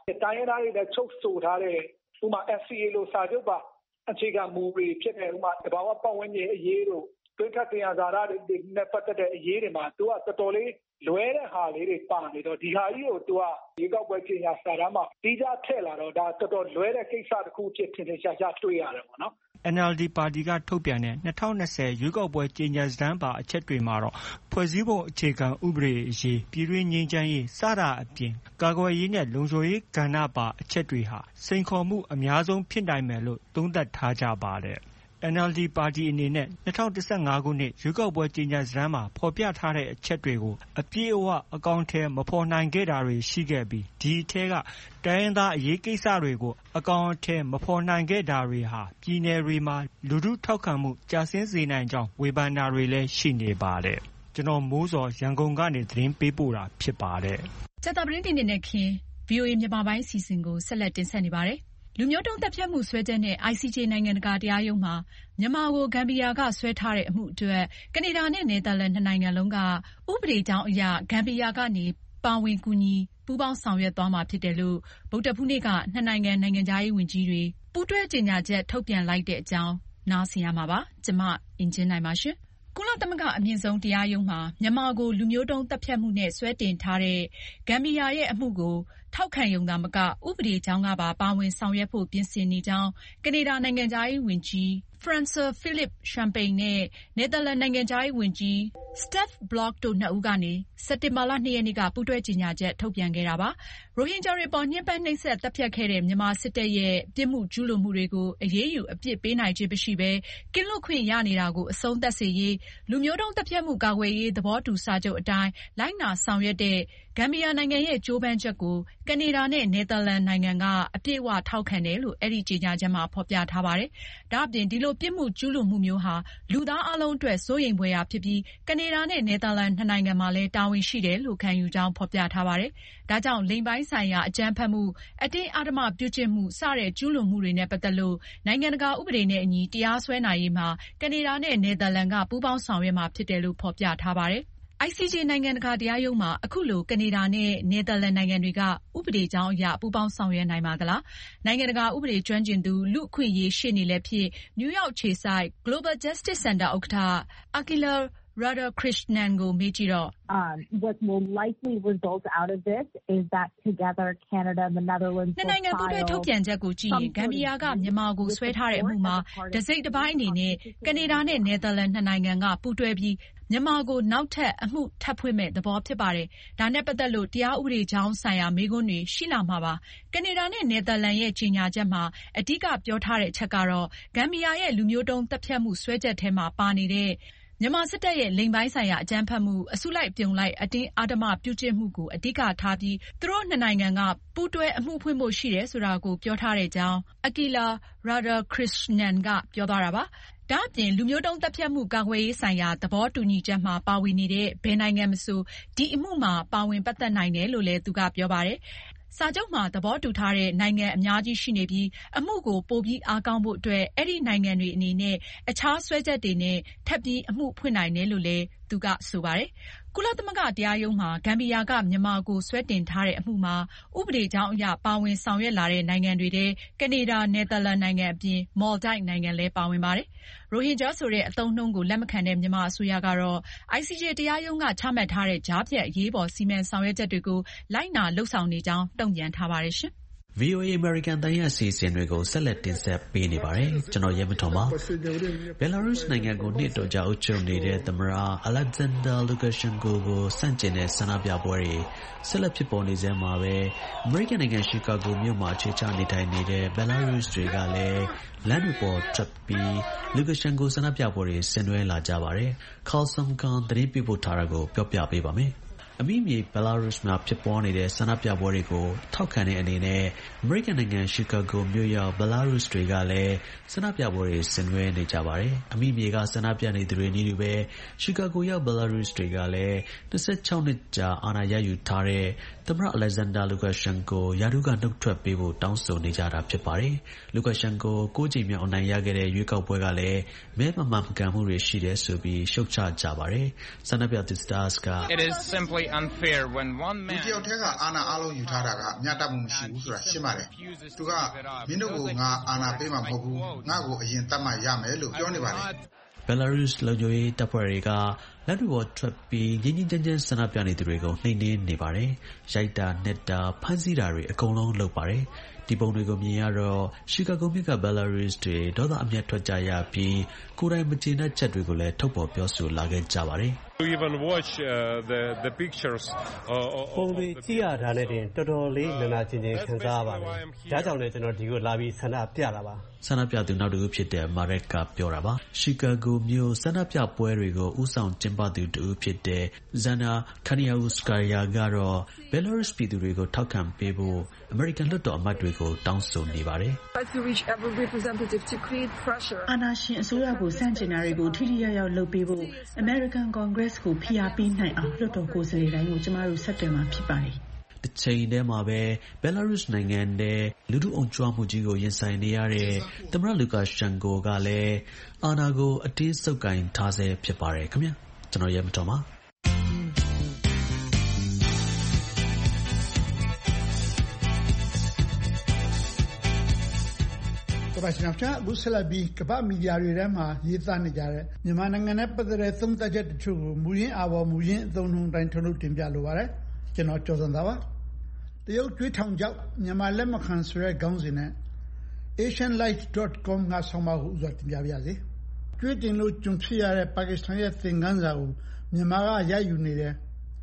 တိုင်းရင်းသားတွေလည်းချုပ်ဆိုထားတဲ့ဥမာ F C A လို့စာချုပ်ပါအခြေခံမူတွေဖြစ်တဲ့ဥမာတဘာဝပတ်ဝန်းကျင်အရေးတို့တွင်းခတ်တင်ရဇာတာတွေနဲ့ပတ်သက်တဲ့အရေးတွေမှာသူကတော်တော်လေးလွဲတဲ့ဟာလေးတွေပါနေတော့ဒီဟာကြီးကိုသူကရေကောက်ပွဲပြင်ညာစာတမ်းမှာပြီးကြထည့်လာတော့ဒါတော်တော်လွဲတဲ့ကိစ္စတစ်ခုဖြစ်ထင်ထင်ရှားရှားတွေ့ရတယ်ပေါ့နော် N L D ပါတီကထုတ်ပြန်တဲ့၂၀၂၀ရွေးကောက်ပွဲကြေညာစာတမ်းပါအချက်တွေမှာတော့ဖွဲ့စည်းပုံအခြေခံဥပဒေအရေးပြည်တွင်းငြိမ်းချမ်းရေးစတာအပြင်ကာကွယ်ရေးနဲ့လုံခြုံရေးကဏ္ဍပါအချက်တွေဟာစိန်ခေါ်မှုအများဆုံးဖြစ်နိုင်မယ်လို့သုံးသပ်ထားကြပါတယ်။ N L D ပါတီအနေနဲ့၂၀၁၅ခုနှစ်ရွေးကောက်ပွဲကြေညာစာတမ်းမှာဖော်ပြထားတဲ့အချက်တွေကိုအပြည့်အဝအကောင်အထည်မဖော်နိုင်ခဲ့တာတွေရှိခဲ့ပြီးဒီအထဲကတိုင်းရင်းသားအရေးကိစ္စတွေကိုအကောင်အထည်မဖော်နိုင်ခဲ့တာတွေဟာပြည်နယ်တွေမှာလူထုထောက်ခံမှုကျဆင်းစေနိုင်ကြောင်းဝေဖန်တာတွေလည်းရှိနေပါတယ်။ကျွန်တော်မိုးစောရန်ကုန်ကနေသတင်းပေးပို့တာဖြစ်ပါတယ်။ကြာသပတေးနေ့နဲ့ခင် ဗွီအိုအေမြန်မာပိုင်းအစီအစဉ်ကိုဆက်လက်တင်ဆက်နေပါတယ်။လူမျိုးတုံးသတ်ဖြတ်မှုစွဲချက်နဲ့ I C J နိုင်ငံတကာတရားရုံးမှာမြန်မာကိုဂမ်ဘီယာကစွဲထားတဲ့အမှုအတွက်ကနေဒါနဲ့နယ်သာလန်နှစ်နိုင်ငံလုံးကဥပဒေကြောင်းအရဂမ်ဘီယာကနေပါဝင်ကူညီပူးပေါင်းဆောင်ရွက်သွားမှာဖြစ်တယ်လို့ဗုဒ္ဓဖူးနေ့ကနှစ်နိုင်ငံနိုင်ငံခြားရေးဝန်ကြီးတွေပူးတွဲကြေညာချက်ထုတ်ပြန်လိုက်တဲ့အကြောင်းနားဆင်ရမှာပါ။ကျွန်မအင်ဂျင်နိုင်ပါရှင်။ကုလသမဂ္ဂအမြင့်ဆုံးတရားရုံးမှာမြန်မာကိုလူမျိုးတုံးသတ်ဖြတ်မှုနဲ့စွဲတင်ထားတဲ့ဂမ်ဘီယာရဲ့အမှုကိုထောက်ခံရုံသာမကဥပဒေကြောင်းကပါပါဝင်ဆောင်ရွက်ဖို့ပြင်ဆင်နေကြောင်းကနေဒါနိုင်ငံခြားရေးဝန်ကြီး Francois Philippe Champagne နဲ့နယ်သာလန်နိုင်ငံခြားရေးဝန်ကြီး Stef Blok တို့နှစ်ဦးကနေစက်တင်ဘာလနှစ်ရက်နေ့ကပူးတွဲကြေညာချက်ထုတ်ပြန်ခဲ့တာပါ။ရိုဟင်ဂျာတွေပေါ်ညှဉ်းပန်းနှိပ်စက်တပ်ဖြတ်ခဲ့တဲ့မြန်မာစစ်တပ်ရဲ့ပြစ်မှုကျူးလွန်မှုတွေကိုအရေးယူအပြစ်ပေးနိုင်ခြင်းမရှိဘဲကင်းလွတ်ခွင့်ရနေတာကိုအဆုံးသတ်စေရေးလူမျိုးတုံးတပ်ဖြတ်မှုကာကွယ်ရေးသဘောတူစာချုပ်အတိုင်းလိုက်နာဆောင်ရွက်တဲ့ဂမ်ဘီယာနိုင်ငံရဲ့ကြိုးပမ်းချက်ကိုကနေဒါနဲ့နယ်သာလန်နိုင်ငံကအပြည့်အဝထောက်ခံတယ်လို့အဲ့ဒီကြေညာချက်မှာဖော်ပြထားပါတယ်။ဒါ့အပြင်ဒီလိုပြစ်မှုကျူးလွန်မှုမျိုးဟာလူသားအလုံးအတွက်စိုးရိမ်ဖွယ်ရာဖြစ်ပြီးကနေဒါနဲ့နယ်သာလန်နှစ်နိုင်ငံမှာလည်းတာဝန်ရှိတယ်လို့ခံယူကြောင်းဖော်ပြထားပါတယ်။ဒါကြောင့်လိင်ပိုင်းဆိုင်ရာအကြမ်းဖက်မှုအတင်းအဓမ္မပြုကျင့်မှုစတဲ့ကျူးလွန်မှုတွေနဲ့ပတ်သက်လို့နိုင်ငံတကာဥပဒေနဲ့အညီတရားစွဲနိုင်ရေးမှာကနေဒါနဲ့နယ်သာလန်ကပူးပေါင်းဆောင်ရွက်မှာဖြစ်တယ်လို့ဖော်ပြထားပါတယ်။ I C J နိုင်ငံတကာတရားရုံးမှာအခုလိုကနေဒါနဲ့နယ်သာလန်နိုင်ငံတွေကဥပဒေကြောင်းအရပူးပေါင်းဆောင်ရွက်နိုင်ပါသလား။နိုင်ငံတကာဥပဒေကျွမ်းကျင်သူလူ့အခွင့်အရေးရှေ့နေလည်းဖြစ်နယူးယောက်ခြေစိုက် Global Justice Center ဥက္ကဋ္ဌ Akila Radhakrishnan ကိုမေးကြည့်တော့ Um, what will likely result out of this is that together Canada, the Netherlands နှစ်နိုင်ငံပူးတွဲထုတ်ပြန်ချက်ကိုကြည့်ရင်ဂမ်ဘီယာကမြန်မာကိုဆွဲထားတဲ့အမှုမှာတစိမ့်တစ်ပိုင်းအနေနဲ့ကနေဒါနဲ့နယ်သာလန်နှစ်နိုင်ငံကပူးတွဲပြီးမြန်မာကိုနောက်ထပ်အမှုထပ်ဖွင့်မဲ့သဘောဖြစ်ပါတယ်။ဒါနဲ့ပတ်သက်လို့တရားဥပဒေကြောင်းဆိုင်ရာမေးခွန်းတွေရှိလာမှာပါ။ကနေဒါနဲ့နယ်သာလန်ရဲ့ကြေညာချက်မှာအဓိကပြောထားတဲ့အချက်ကတော့ဂမ်ဘီယာရဲ့လူမျိုးတုံးသတ်ဖြတ်မှုဆွဲချက်ထဲမှာပါနေတဲ့မြန်မာစစ်တပ်ရဲ့လိင်ပိုင်းဆိုင်ရာအကြမ်းဖက်မှုအစုလိုက်ပြုံလိုက်အတင်းအဓမ္မပြုကျင့်မှုကိုအဓိကထားပြီးသူတို့နှစ်နိုင်ငံကပူးတွဲအမှုဖွင့်ဖို့ရှိတယ်ဆိုတာကိုပြောထားတဲ့အကြောင်း Akila Radhakrishnan ကပြောသွားတာပါ။ဒါ့အပြင်လူမျိုးတုံးသတ်ဖြတ်မှုကာကွယ်ရေးဆိုင်ရာသဘောတူညီချက်မှာပါဝင်နေတဲ့ဘယ်နိုင်ငံမဆိုဒီအမှုမှာပါဝင်ပတ်သက်နိုင်တယ်လို့လည်းသူကပြောပါတယ်။စာချုပ်မှာသဘောတူထားတဲ့နိုင်ငံအများကြီးရှိနေပြီးအမှုကိုပိုပြီးအားကောင်းဖို့အတွက်အဲ့ဒီနိုင်ငံတွေအနေနဲ့အခြားစွဲချက်တွေနဲ့ထပ်ပြီးအမှုဖွင့်နိုင်တယ်လို့လည်းသူကဆိုပါတယ်။ကုလသမဂ္ဂတရားရုံးမှာဂမ်ဘီယာကမြန်မာကိုဆွဲတင်ထားတဲ့အမှုမှာဥပဒေကြောင်းအရပါဝင်ဆောင်ရွက်လာတဲ့နိုင်ငံတွေထဲကနေဒါ၊နယ်သာလန်နိုင်ငံအပြင်မော်လ်ဒိုက်နိုင်ငံလည်းပါဝင်ပါတယ်။ရိုဟင်ဂျာဆိုတဲ့အသုံးအနှုန်းကိုလက်မခံတဲ့မြန်မာအစိုးရကတော့ I C J တရားရုံးကချမှတ်ထားတဲ့ကြားဖြတ်အရေးပေါ်စီမံဆောင်ရွက်ချက်တွေကိုလိုက်နာလုပ်ဆောင်နေကြောင်းတုံ့ပြန်ထားပါတယ်ရှင်။ V O A American တန်ရဲ့အစီအစဉ်တွေကိုဆက်လက်တင်ဆက်ပေးနေပါတယ်။ကျွန်တော်ရဲမထွန်ပါ။ Belarus နိုင်ငံကိုနှစ်တော်ကြာအုပ်ချုပ်နေတဲ့သမ္မတ Alexander Lukashenko ကိုစန့်ကျင်တဲ့ဆန္ဒပြပွဲတွေဆက်လက်ဖြစ်ပေါ်နေစဲမှာပဲ American နိုင်ငံ Chicago မြို့မှာအခြေချနေထိုင်နေတဲ့ Belarus တွေကလည်းလမ်းတွေပေါ်ထွက်ပြီး Lukashenko ဆန္ဒပြပွဲတွေဆင်နွှဲလာကြပါတယ်။ Carl Samkan သတင်းပေးပို့ထားတာကိုပြောပြပေးပါမယ်။အမိမြေဘယ်လာရုစ်မှာဖြစ်ပွားနေတဲ့ဆန္ဒပြပွဲတွေကိုထောက်ခံတဲ့အနေနဲ့အမေရိကန်နိုင်ငံရှီကာဂိုမြို့ရောက်ဘယ်လာရုစ်တွေကလည်းဆန္ဒပြပွဲတွေဆင်နွှဲနေကြပါတယ်။အမိမြေကဆန္ဒပြနေသူတွေနည်းတူပဲရှီကာဂိုရောက်ဘယ်လာရုစ်တွေကလည်း၂၆နှစ်ကြာအာဏာရယူထားတဲ့သမ္မတ Alexander Lukashenko ရာထူးကနှုတ်ထွက်ပေးဖို့တောင်းဆိုနေကြတာဖြစ်ပါတယ်။ Lukashenko ကိုးကြိမ်မြောက်အနိုင်ရခဲ့တဲ့ရွေးကောက်ပွဲကလည်းမဲမမှန်မကန်မှုတွေရှိတယ်ဆိုပြီးရှုတ်ချကြပါတယ်။ဆန္ဒပြသူ Stars က It is simply unfair when one man တယောက်တည်းကအာဏာအလုံးယူထားတာကမျှတမှုမရှိဘူးဆိုတာရှင်းပါတယ်။သူကမင်းတို့ကငါအာဏာပေးမှာမဟုတ်ဘူး။ငါ့ကိုအရင်တတ်မှတ်ရမယ်လို့ပြောနေပါတယ်။ Belarus လုံခြုံရေးတပ်ဖွဲ့တွေကလက်တွေပေါ်ထွက်ပြီးငြင်းငြင်းကြမ်းကြမ်းဆန္ဒပြနေသူတွေကိုနှိမ်နင်းနေပါတယ်။ရိုက်တာ၊နှက်တာ၊ဖမ်းဆီးတာတွေအကုန်လုံးလုပ်ပါတယ်။ဒီပုံတွေကိုမြင်ရတော့ရှီကာဂိုမြို့က Belarus တွေဒေါသအမျက်ထွက်ကြရပြီးကိုယ်တိုင်မကျေနပ်ချက်တွေကိုလည်းထုတ်ဖော်ပြောဆိုလာခဲ့ကြပါတယ်။ To even watch uh, the the pictures ပုံတွေကြည့်ရတာနဲ့တင်တော်တော်လေးနာနာကျင်ကျင်ခံစားရပါတယ်။ဒါကြောင့်လည်းကျွန်တော်ဒီကိုလာပြီးဆန္ဒပြတာပါ။ဆန္ဒပြသူနောက်တစ်ခုဖြစ်တဲ့ Marek ကပြောတာပါ။ရှီကာဂိုမြို့ဆန္ဒပြပွဲတွေကိုဦးဆောင်ကျင်းပသူတူဖြစ်တဲ့ Zhana Kaniauskaya ကတော့ Belarus ပြည်သူတွေကိုထောက်ခံပေးဖို့ American လွှတ်တော်အမတ်တွေကိုတောင်းဆိုနေပါတယ်။အာဏာရှင်အစိုးရကိုစန့်ကျင်တာတွေကိုထိထိရောက်ရောက်လုပ်ပေးဖို့ American Congress ကိုဖိအားပေးနိုင်အောင်လွှတ်တော်ကိုယ်စားလှယ်တိုင်းကိုကျမတို့ဆက်သွယ်မှာဖြစ်ပါတယ်။တစ်ချိန်တည်းမှာပဲ Belarus နိုင်ငံထဲလူထုအုံကြွမှုကြီးကိုရင်ဆိုင်နေရတဲ့သမ္မတ Lukashenko ကလည်းအာဏာကိုအတင်းဆုပ်ကိုင်ထားဆဲဖြစ်ပါတယ်ခင်ဗျာ။ကျွန်တော်ရဲမတော်ပါပါရှင်ဗျာအခုဆက်လက်ပြီးကမ္ဘာမီဒီယာတွေထဲမှာရေးသားနေကြတဲ့မြန်မာနိုင်ငံနဲ့ပတ်သက်တဲ့သုံးသပ်ချက်တချို့ကိုမူရင်းအာဘော်မူရင်းအသုံးနှုန်းတိုင်းထုတ်လုပ်တင်ပြလိုပါတယ်ကျွန်တော်ကျော်စံသားပါတရုတ်ကျွေးထောင်ကြောက်မြန်မာလက်မခံဆိုတဲ့ခေါင်းစဉ်နဲ့ asian light dot com ကဆောင်းပါးကိုဥစွာတင်ပြပါရစေကျွေးတင်လို့ကျွံဖြစ်ရတဲ့ပါကစ္စတန်ရဲ့သင်ခန်းစာကိုမြန်မာကရိုက်ယူနေတယ်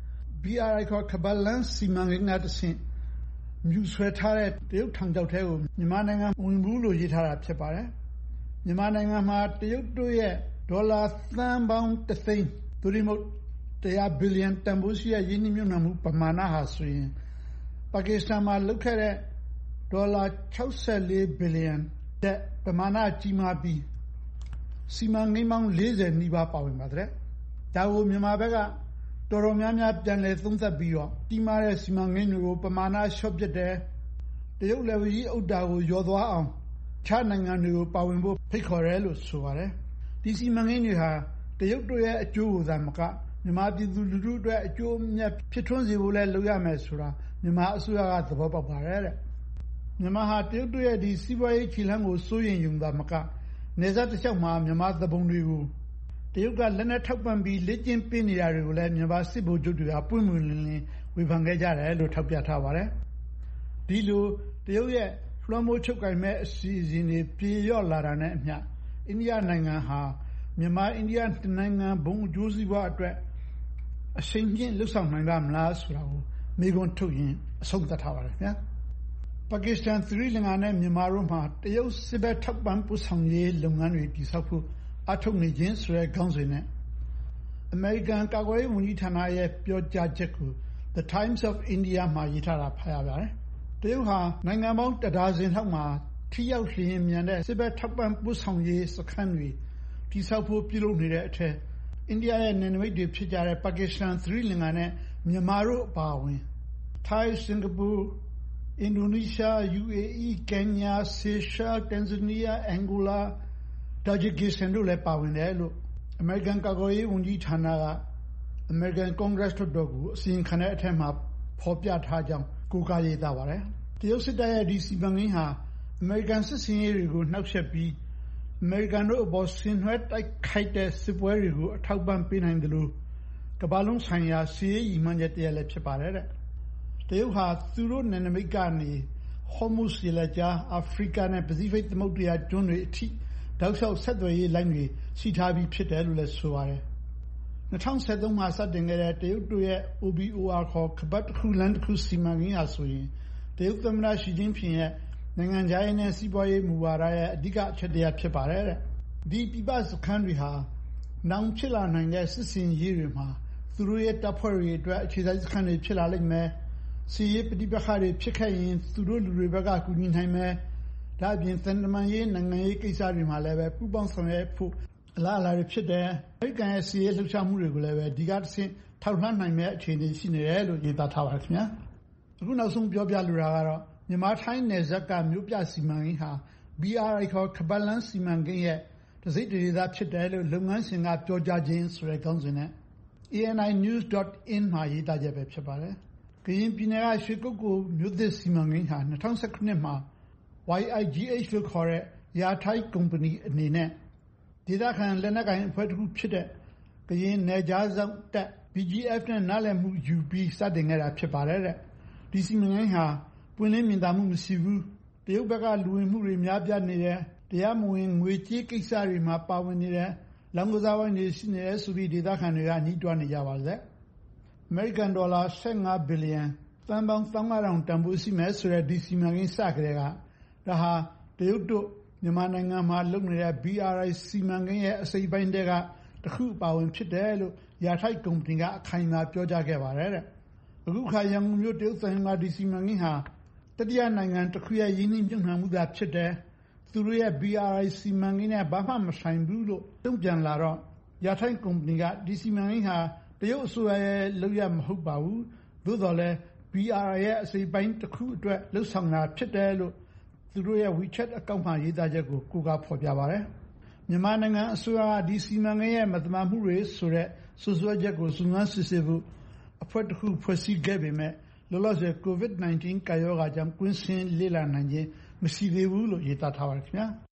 B R I ခေါ်ကဘာလန်စီမံကိန်းကတဆင့်မြူဆွဲထားတဲ့တရုတ်ထောင်ချောက်ထဲကိုမြန်မာနိုင်ငံဝင်ဘူးလို့ရေးထားတာဖြစ်ပါတယ်မြန်မာနိုင်ငံမှာတရုတ်တို့ရဲ့ဒေါ်လာသန်းပေါင်းတစ်သိန်းသူရိမုတ်one hundredဘီလီယံတန်ဖိုးရှိတဲ့ယင်းနှိမ့်နှံမှုပမာဏဟာဆိုရင်ပါကစ္စတန်မှာလုခဲ့တဲ့ဒေါ်လာsixty-fourဘီလီယံတဲ့ပမာဏကြီးမားပြီးစီမံကိန်းပေါင်းfortyနီးပါးပါဝင်ပါတယ်ဒါကိုမြန်မာဘက်ကတော်တော်များများပြန်လည်သုံးသပ်ပြီးတော့ကြီးမားတဲ့စီမံကိန်းတွေကိုပမာဏလျှော့ပစ်တယ်တရုတ်လည်းဝကြီးအုပ်တာကိုရောသွားအောင်ခြားနိုင်ငံတွေကိုပါဝင်ဖို့ဖိတ်ခေါ်တယ်လို့ဆိုပါတယ်ဒီစီမံကိန်းတွေဟာတရုတ်တို့ရဲ့အကျိုးကိုသာမကမြန်မာပြည်သူလူထုအတွက်အကျိုးအမြတ်ဖြစ်ထွန်းစေဖို့လည်းလုပ်ရမယ်ဆိုတာမြန်မာအစိုးရကသဘောပေါက်ပါတယ်တဲ့မြန်မာဟာတရုတ်တို့ရဲ့ဒီစီးပွားရေးခြေလှမ်းကိုစိုးရိမ်ယူတာမကနေဇက်တစ်လျှောက်မှာမြန်မာသဘုံတွေကိုတရုတ်ကလက်နက်ထောက်ပံ့ပြီးလက်ကျင်းပေးနေတာတွေကိုလည်းမြန်မာစစ်ဗိုလ်ချုပ်တွေကပွင့်ပွင့်လင်းလင်းဝေဖန်ခဲ့ကြတယ်လို့ထောက်ပြထားပါတယ်ဒီလိုတရုတ်ရဲ့လွှမ်းမိုးချုပ်ကိုင်မဲ့အစီအစဉ်တွေပြေလျော့လာတာနဲ့အမျှအိန္ဒိယနိုင်ငံဟာမြန်မာအိန္ဒိယနိုင်ငံဘုံအကျိုးစီးပွားအတွက်အရှိန်ကျင့်လှုပ်ဆောင်နိုင်ပါမလားဆိုတာကိုမေးခွန်းထုတ်ရင်အဆုံးသတ်ထားပါတယ်ခင်ဗျာပါကစ္စတန်သီရိလင်္ကာနဲ့မြန်မာတို့မှာတရုတ်စစ်ဘက်ထောက်ပံ့ပို့ဆောင်ရေးလုပ်ငန်းတွေတည်ဆောက်ဖို့အထုတ်နေခြင်းဆိုတဲ့ခေါင်းစဉ်နဲ့အမေရိကန်ကာကွယ်ရေးဝန်ကြီးဌာနရဲ့ပြောကြားချက်ကို The Times of India မှာရေးထားတာဖတ်ရပါတယ်တရုတ်ဟာနိုင်ငံပေါင်းတဒါဇင်လောက်မှာထိရောက်လျင်မြန်တဲ့စစ်ဘက်ထောက်ပံ့ပို့ဆောင်ရေးစခန်းတွေတည်ဆောက်ဖို့ပြုလုပ်နေတဲ့အထက်အိန္ဒိယရဲ့နယ်နိမိတ်တွေဖြစ်ကြတဲ့ပါကစ္စတန်သီရိလင်္ကာနဲ့မြန်မာတို့အပါအဝင်ထိုင်းစင်ကာပူအင်ဒိုနီးရှား U A E ကင်ညာဆေရှားတန်ဇာနီးယားအန်ဂိုလာတာဂျစ်ကစ္စတန်တို့လည်းပါဝင်တယ်လို့အမေရိကန်ကာကွယ်ရေးဝန်ကြီးဌာနကအမေရိကန်ကွန်ဂရက်လွှတ်တော်ကိုအစီရင်ခံတဲ့အထက်မှာဖော်ပြထားကြောင်းကိုးကားရေးသားပါတယ်တရုတ်စစ်တပ်ရဲ့ဒီစီမံကိန်းဟာအမေရိကန်စစ်စင်ရေးတွေကိုနှောက်ယှက်ပြီးအမေရိကန်တို့အပေါ်ဆင်နွှဲတိုက်ခိုက်တဲ့စစ်ပွဲတွေကိုအထောက်ပံ့ပေးနိုင်တယ်လို့ကမ္ဘာလုံးဆိုင်ရာစီးရေးရည်မှန်းချက်တည်းလည်းဖြစ်ပါတယ်တဲ့တရုတ်ဟာသူတို့နယ်နိမိတ်ကနေဟော်မုဇ်ရေလက်ကြားအာဖရိကနဲ့ပစိဖိတ်သမုဒ္ဒရာကျွန်းတွေအထိတောက်လျှောက်ဆက်သွယ်ရေးလိုင်းတွေရှိထားပြီးဖြစ်တယ်လို့လည်းဆိုပါတယ်၂၀၁၃မှာစတင်ခဲ့တဲ့တရုတ်တို့ရဲ့ O B O R ခေါ်ခါးပတ်တစ်ခုလမ်းတစ်ခုစီမံကိန်းဟာဆိုရင်တရုတ်သမ္မတရှီကျင်းဖျင်ရဲ့နိုင်ငံခြားရေးနဲ့စီးပွားရေးမူဝါဒရဲ့အဓိကအချက်တရားဖြစ်ပါတယ်တဲ့ဒီပြည်ပစခန်းတွေဟာနောင်ဖြစ်လာနိုင်တဲ့စစ်စင်ရေးတွေမှာသူတို့ရဲ့တပ်ဖွဲ့တွေအတွက်အခြေစိုက်စခန်းတွေဖြစ်လာလိမ့်မယ်စီးရေးပဋိပက္ခတွေဖြစ်ခဲ့ရင်သူတို့လူတွေဘက်ကကူညီနိုင်မယ်ဒါအပြင်သံတမန်ရေးနိုင်ငံရေးကိစ္စတွေမှာလည်းပဲပူးပေါင်းဆောင်ရွက်ဖို့အလားအလာတွေဖြစ်တယ်အမေရိကန်ရဲ့စီးရေးလှုပ်ရှားမှုတွေကိုလည်းပဲဒီကတစ်ဆင့်ထောက်လှမ်းနိုင်မဲ့အခြေအနေရှိနေတယ်လို့ရေးသားထားပါတယ်ခင်ဗျာအခုနောက်ဆုံးပြောပြလိုတာကတော့မြန်မာထိုင်းနယ်စပ်ကမြို့ပြစီမံကိန်းဟာ B R I ခေါ်ခါးပတ်လမ်းစီမံကိန်းရဲ့တစိတ်တဒေသဖြစ်တယ်လို့လုပ်ငန်းရှင်ကပြောကြားခြင်းဆိုတဲ့ခေါင်းစဉ်နဲ့ A N I news dot in မှာရေးသားချက်ပဲဖြစ်ပါတယ်။ကရင်ပြည်နယ်ကရွှေကုက္ကိုမြို့သစ်စီမံကိန်းဟာ၂၀၁၇မှာ Y I G H လို့ခေါ်တဲ့ယာထိုင်းကုမ္ပဏီအနေနဲ့ဒေသခံလက်နက်ကိုင်အဖွဲ့တစ်ခုဖြစ်တဲ့ကရင်နယ်ခြားစောင့်တပ် B G F နဲ့နားလည်မှုယူပြီးစတင်ခဲ့တာဖြစ်ပါတယ်တဲ့။ဒီစီမံကိန်းဟာပွင့်လင်းမြင်သာမှုမရှိဘူး။တရုတ်ဘက်ကလူဝင်မှုတွေများပြားနေတယ်။တရားမဝင်ငွေကြေးကိစ္စတွေမှာပါဝင်နေတယ်။လောင်းကစားဝိုင်းတွေရှိနေတယ်ဆိုပြီးဒေသခံတွေကညှိတွားနေကြပါလေ။အမေရိကန်ဒေါ်လာ၁၅ဘီလီယံသန်းပေါင်း၁၅ထောင်တန်ဖိုးရှိမယ်ဆိုတဲ့ဒီစီမံကိန်းစကြတဲ့ကဒါဟာတရုတ်တို့မြန်မာနိုင်ငံမှာလုပ်နေတဲ့ B R I စီမံကိန်းရဲ့အစိပ်ပိုင်းတွေကတစ်ခုအပါဝင်ဖြစ်တယ်လို့ယာထိုက်ကုမ္ပဏီကအခိုင်အမာပြောကြားခဲ့ပါတယ်တဲ့။အခုခါရန်ကုန်မြို့တရုတ်ဆိုင်မှာဒီစီမံကိန်းဟာတတိယနိုင်ငံတစ်ခုရဲ့ရင်းနှီးမြှုပ်နှံမှုသာဖြစ်တယ်။သူတို့ရဲ့ B R I စီမံကိန်းနဲ့ဘာမှမဆိုင်ဘူးလို့တုံ့ပြန်လာတော့ယာထိုက်ကုမ္ပဏီကဒီစီမံကိန်းဟာတရုတ်အစိုးရရဲ့လုပ်ရမဟုတ်ပါဘူး။သို့တော်လည်း B R I ရဲ့အစိပ်ပိုင်းတစ်ခုအတွက်လှုပ်ဆောင်တာဖြစ်တယ်လို့သူတို့ရဲ့ WeChat အကောင့်မှာရေးသားချက်ကိုကိုးကားဖော်ပြပါတယ်။မြန်မာနိုင်ငံအစိုးရကဒီစီမံကိန်းရဲ့မသမာမှုတွေဆိုတဲ့စွပ်စွဲချက်ကိုစုံစမ်းစစ်ဆေးဖို့အဖွဲ့တစ်ခုဖွဲ့စည်းခဲ့ပေမဲ့လောလောဆယ် ကိုဗစ်၁၉ ကာရောဂါကြောင့်ကွင်းဆင်းလေ့လာနိုင်ခြင်းမရှိသေးဘူးလို့ရေးသားထားပါတယ်ခင်ဗျာ။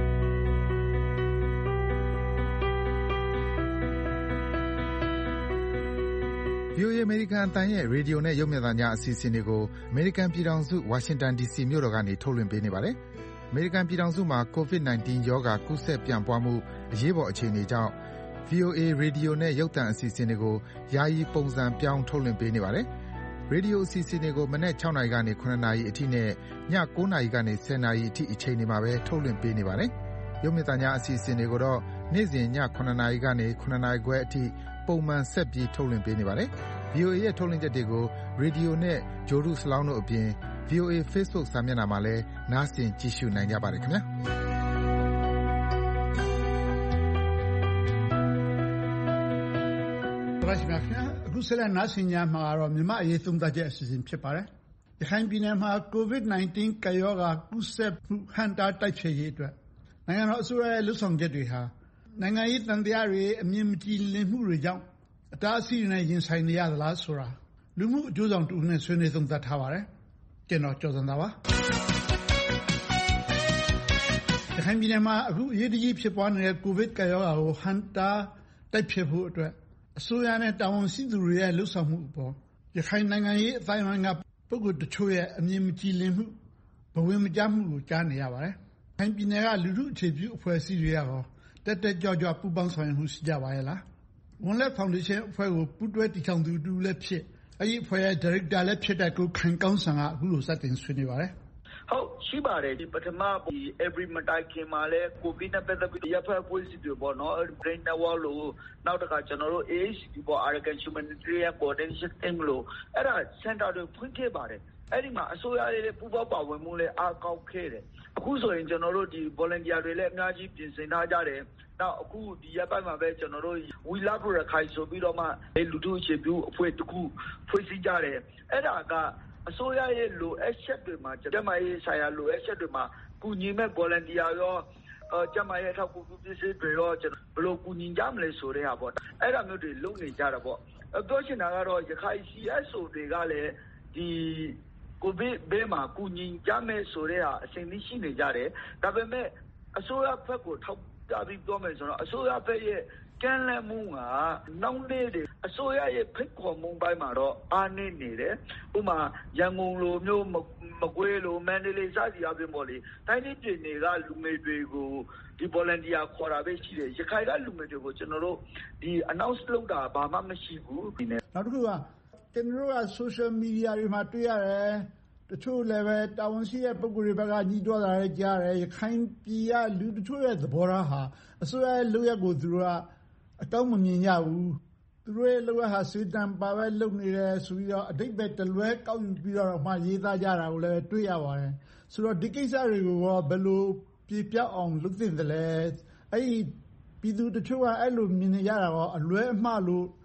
V O A အမေရိကန်အသံရဲ့ရေဒီယိုနဲ့ရုပ်မြင်သံကြားအစီအစဉ်တွေကိုအမေရိကန်ပြည်ထောင်စုဝါရှင်တန် ဒီစီမြို့တော်ကနေထုတ်လွှင့်ပေးနေပါတယ်။အမေရိကန်ပြည်ထောင်စုမှာ ကိုဗစ်၁၉ ရောဂါကူးစက်ပြန့်ပွားမှုအရေးပေါ်အခြေအနေကြောင့် V O A ရေဒီယိုနဲ့ရုပ်သံအစီအစဉ်တွေကိုယာယီပုံစံပြောင်းထုတ်လွှင့်ပေးနေပါတယ်။ရေဒီယိုအစီအစဉ်တွေကိုမနက်၆နာရီကနေ၇နာရီအထိနဲ့ည၉နာရီကနေ၁၀နာရီအထိအချိန်တွေမှာပဲထုတ်လွှင့်ပေးနေပါတယ်။ရုပ်မြင်သံကြားအစီအစဉ်တွေကိုတော့နေ့စဉ်ည၇နာရီကနေ၇နာရီခွဲအထိပုံမှန်ဆက်ပြီးထုတ်လွှင့်ပေးနေပါတယ်။ V O A ရဲ့ထုတ်လွှင့်ချက်တွေကိုရေဒီယိုနဲ့ဂျိုဒူစလောင်းတို့အပြင် V O A Facebook စာမျက်နှာမှာလည်းနားဆင်ကြည့်ရှုနိုင်ကြပါတယ်ခင်ဗျာ။အခုဆက်လက်နားဆင်ကြမှာကတော့မြန်မာအရေးသုံးသပ်ချက်အစီအစဉ်ဖြစ်ပါတယ်။ရခိုင်ပြည်နယ်မှာ ကိုဗစ်၁၉ ကာရောဂါကူးစက်မှုဟန့်တားတိုက်ဖျက်ရေးအတွက်နိုင်ငံတော်အစိုးရရဲ့လှုပ်ဆောင်ချက်တွေဟာနိုင်ငံရေးသံသယတွေအမြင်မကြည်လင်မှုတွေကြောင့်အတားအဆီးတွေနဲ့ရင်ဆိုင်နေရသလားဆိုတာလူမှုအကျိုးဆောင်တူနဲ့ဆွေးနွေးသုံးသပ်ထားပါတယ်။ကျွန်တော်ကျော်စံသာပါ။ရခိုင်ပြည်နယ်မှာအခုအရေးတကြီးဖြစ်ပွားနေတဲ့ကိုဗစ်ကာရောဂါကိုဟန့်တားတိုက်ဖျက်ဖို့အတွက်အစိုးရနဲ့တာဝန်ရှိသူတွေရဲ့လှုပ်ဆောင်မှုအပေါ်ရခိုင်နိုင်ငံရေးအတိုင်းအဝန်ကပုဂ္ဂိုလ်တချို့ရဲ့အမြင်မကြည်လင်မှုဘဝင်မကျမှုကိုကြားနေရပါတယ်။ရခိုင်ပြည်နယ်ကလူထုအခြေပြုအဖွဲ့အစည်းတွေရောတက်တက်ကြွကြွပူးပေါင်းဆောင်ရွက်မှုရှိကြပါရဲ့လား။ One Lab Foundation အဖွဲ့ကိုပူးတွဲတည်ထောင်သူတူလည်းဖြစ်အဲဒီအဖွဲ့ရဲ့ဒါရိုက်တာလည်းဖြစ်တဲ့ကိုခိုင်ကောင်းဆန်ကအခုလိုစတင်ဆွေးနွေးပါတယ်။ဟုတ်ရှိပါတယ်ဒီပထမဒီ every မတိုင်ခင်မှာလဲကိုဗစ်နဲ့ပတ်သက်ပြီးရဖက်ဖွဲ့စည်းတွေပေါ့နော် brain network လို့နောက်တစ်ခါကျွန်တော်တို့ A H C ပေါ့ Arakan Humanitarian Coordination Team လို့အဲ့ဒါ center တွေဖွင့်ခဲ့ပါတယ်အဲ့ဒီမှာအစိုးရရဲ့ပူးပေါင်းပါဝင်မှုလဲအားကောင်းခဲ့တယ်အခုဆိုရင်ကျွန်တော်တို့ဒီ volunteer တွေလည်းအများကြီးပြင်ဆင်ထားကြတယ်နောက်အခုဒီရက်ပိုင်းမှာပဲကျွန်တော်တို့ We Love Rakhine ဆိုပြီးတော့မှလူထုအခြေပြုအဖွဲ့တစ်ခုဖွဲ့စည်းကြတယ်အဲ့ဒါကအစိုးရရဲ့လိုအပ်ချက်တွေမှာကျမရဲ့ဆိုင်ရာလိုအပ်ချက်တွေမှာကူညီမဲ့ volunteer ရောကျမရဲ့ထောက်ကူပစ္စည်းတွေရောဘယ်လိုကူညီကြမလဲဆိုတဲ့ဟာပေါ့အဲ့ဒါမျိုးတွေလုပ်နေကြတာပေါ့ပြောချင်တာကတော့ရခိုင် C S O တွေကလည်းဒီကိုဗစ်ဘေးမှာကူညီကြမယ်ဆိုတဲ့ဟာအစဉ်သိရှိနေကြတယ်ဒါပေမဲ့အစိုးရဘက်ကိုထောက်ပြပြီးပြောမယ်ဆိုတော့အစိုးရဘက်ရဲ့ကမ်းလှမ်းမှုကနောက်နေ့တွေအစိုးရရဲ့ဖိတ်ခေါ်မှုပိုင်းမှာတော့အားနည်းနေတယ်ဥပမာရန်ကုန်လိုမျိုးမကွေးလိုမန္တလေးစသည်အပြင်ပေါ့လေတိုင်းပြည်တွေကလူငယ်တွေကိုဒီ volunteer ခေါ်တာပဲရှိတယ်ရခိုင်ကလူငယ်တွေကိုကျွန်တော်တို့ဒီ announce လုပ်တာဘာမှမရှိဘူးဒီနေ့နောက်တစ်ခုကကျွန်တော်တို့က social media တွေမှာတွေ့ရတယ်တချို့လည်းပဲတာဝန်ရှိတဲ့ပုဂ္ဂိုလ်တွေဘက်ကညှိတွားတာလည်းကြားတယ်ရခိုင်ပြည်ကလူတချို့ရဲ့သဘောထားဟာအစိုးရရဲ့လုပ်ရက်ကိုသူတို့ကအတောင်းမမြင်ကြဘူးသူတို့ရဲ့လုပ်ရက်ဟာစေတံပါပဲလုပ်နေတယ်ဆိုပြီးတော့အတိတ်ပဲတလွဲကောက်ယူပြီးတော့မှရေးသားကြတာကိုလည်းတွေ့ရပါတယ်ဆိုတော့ဒီကိစ္စတွေကိုရောဘယ်လိုပြေပြောက်အောင်လုပ်သင့်တယ်လဲအဲ့ဒီပြည်သူတချို့ကအဲ့လိုမြင်နေကြတာရောအလွဲအမှားလို့ကျ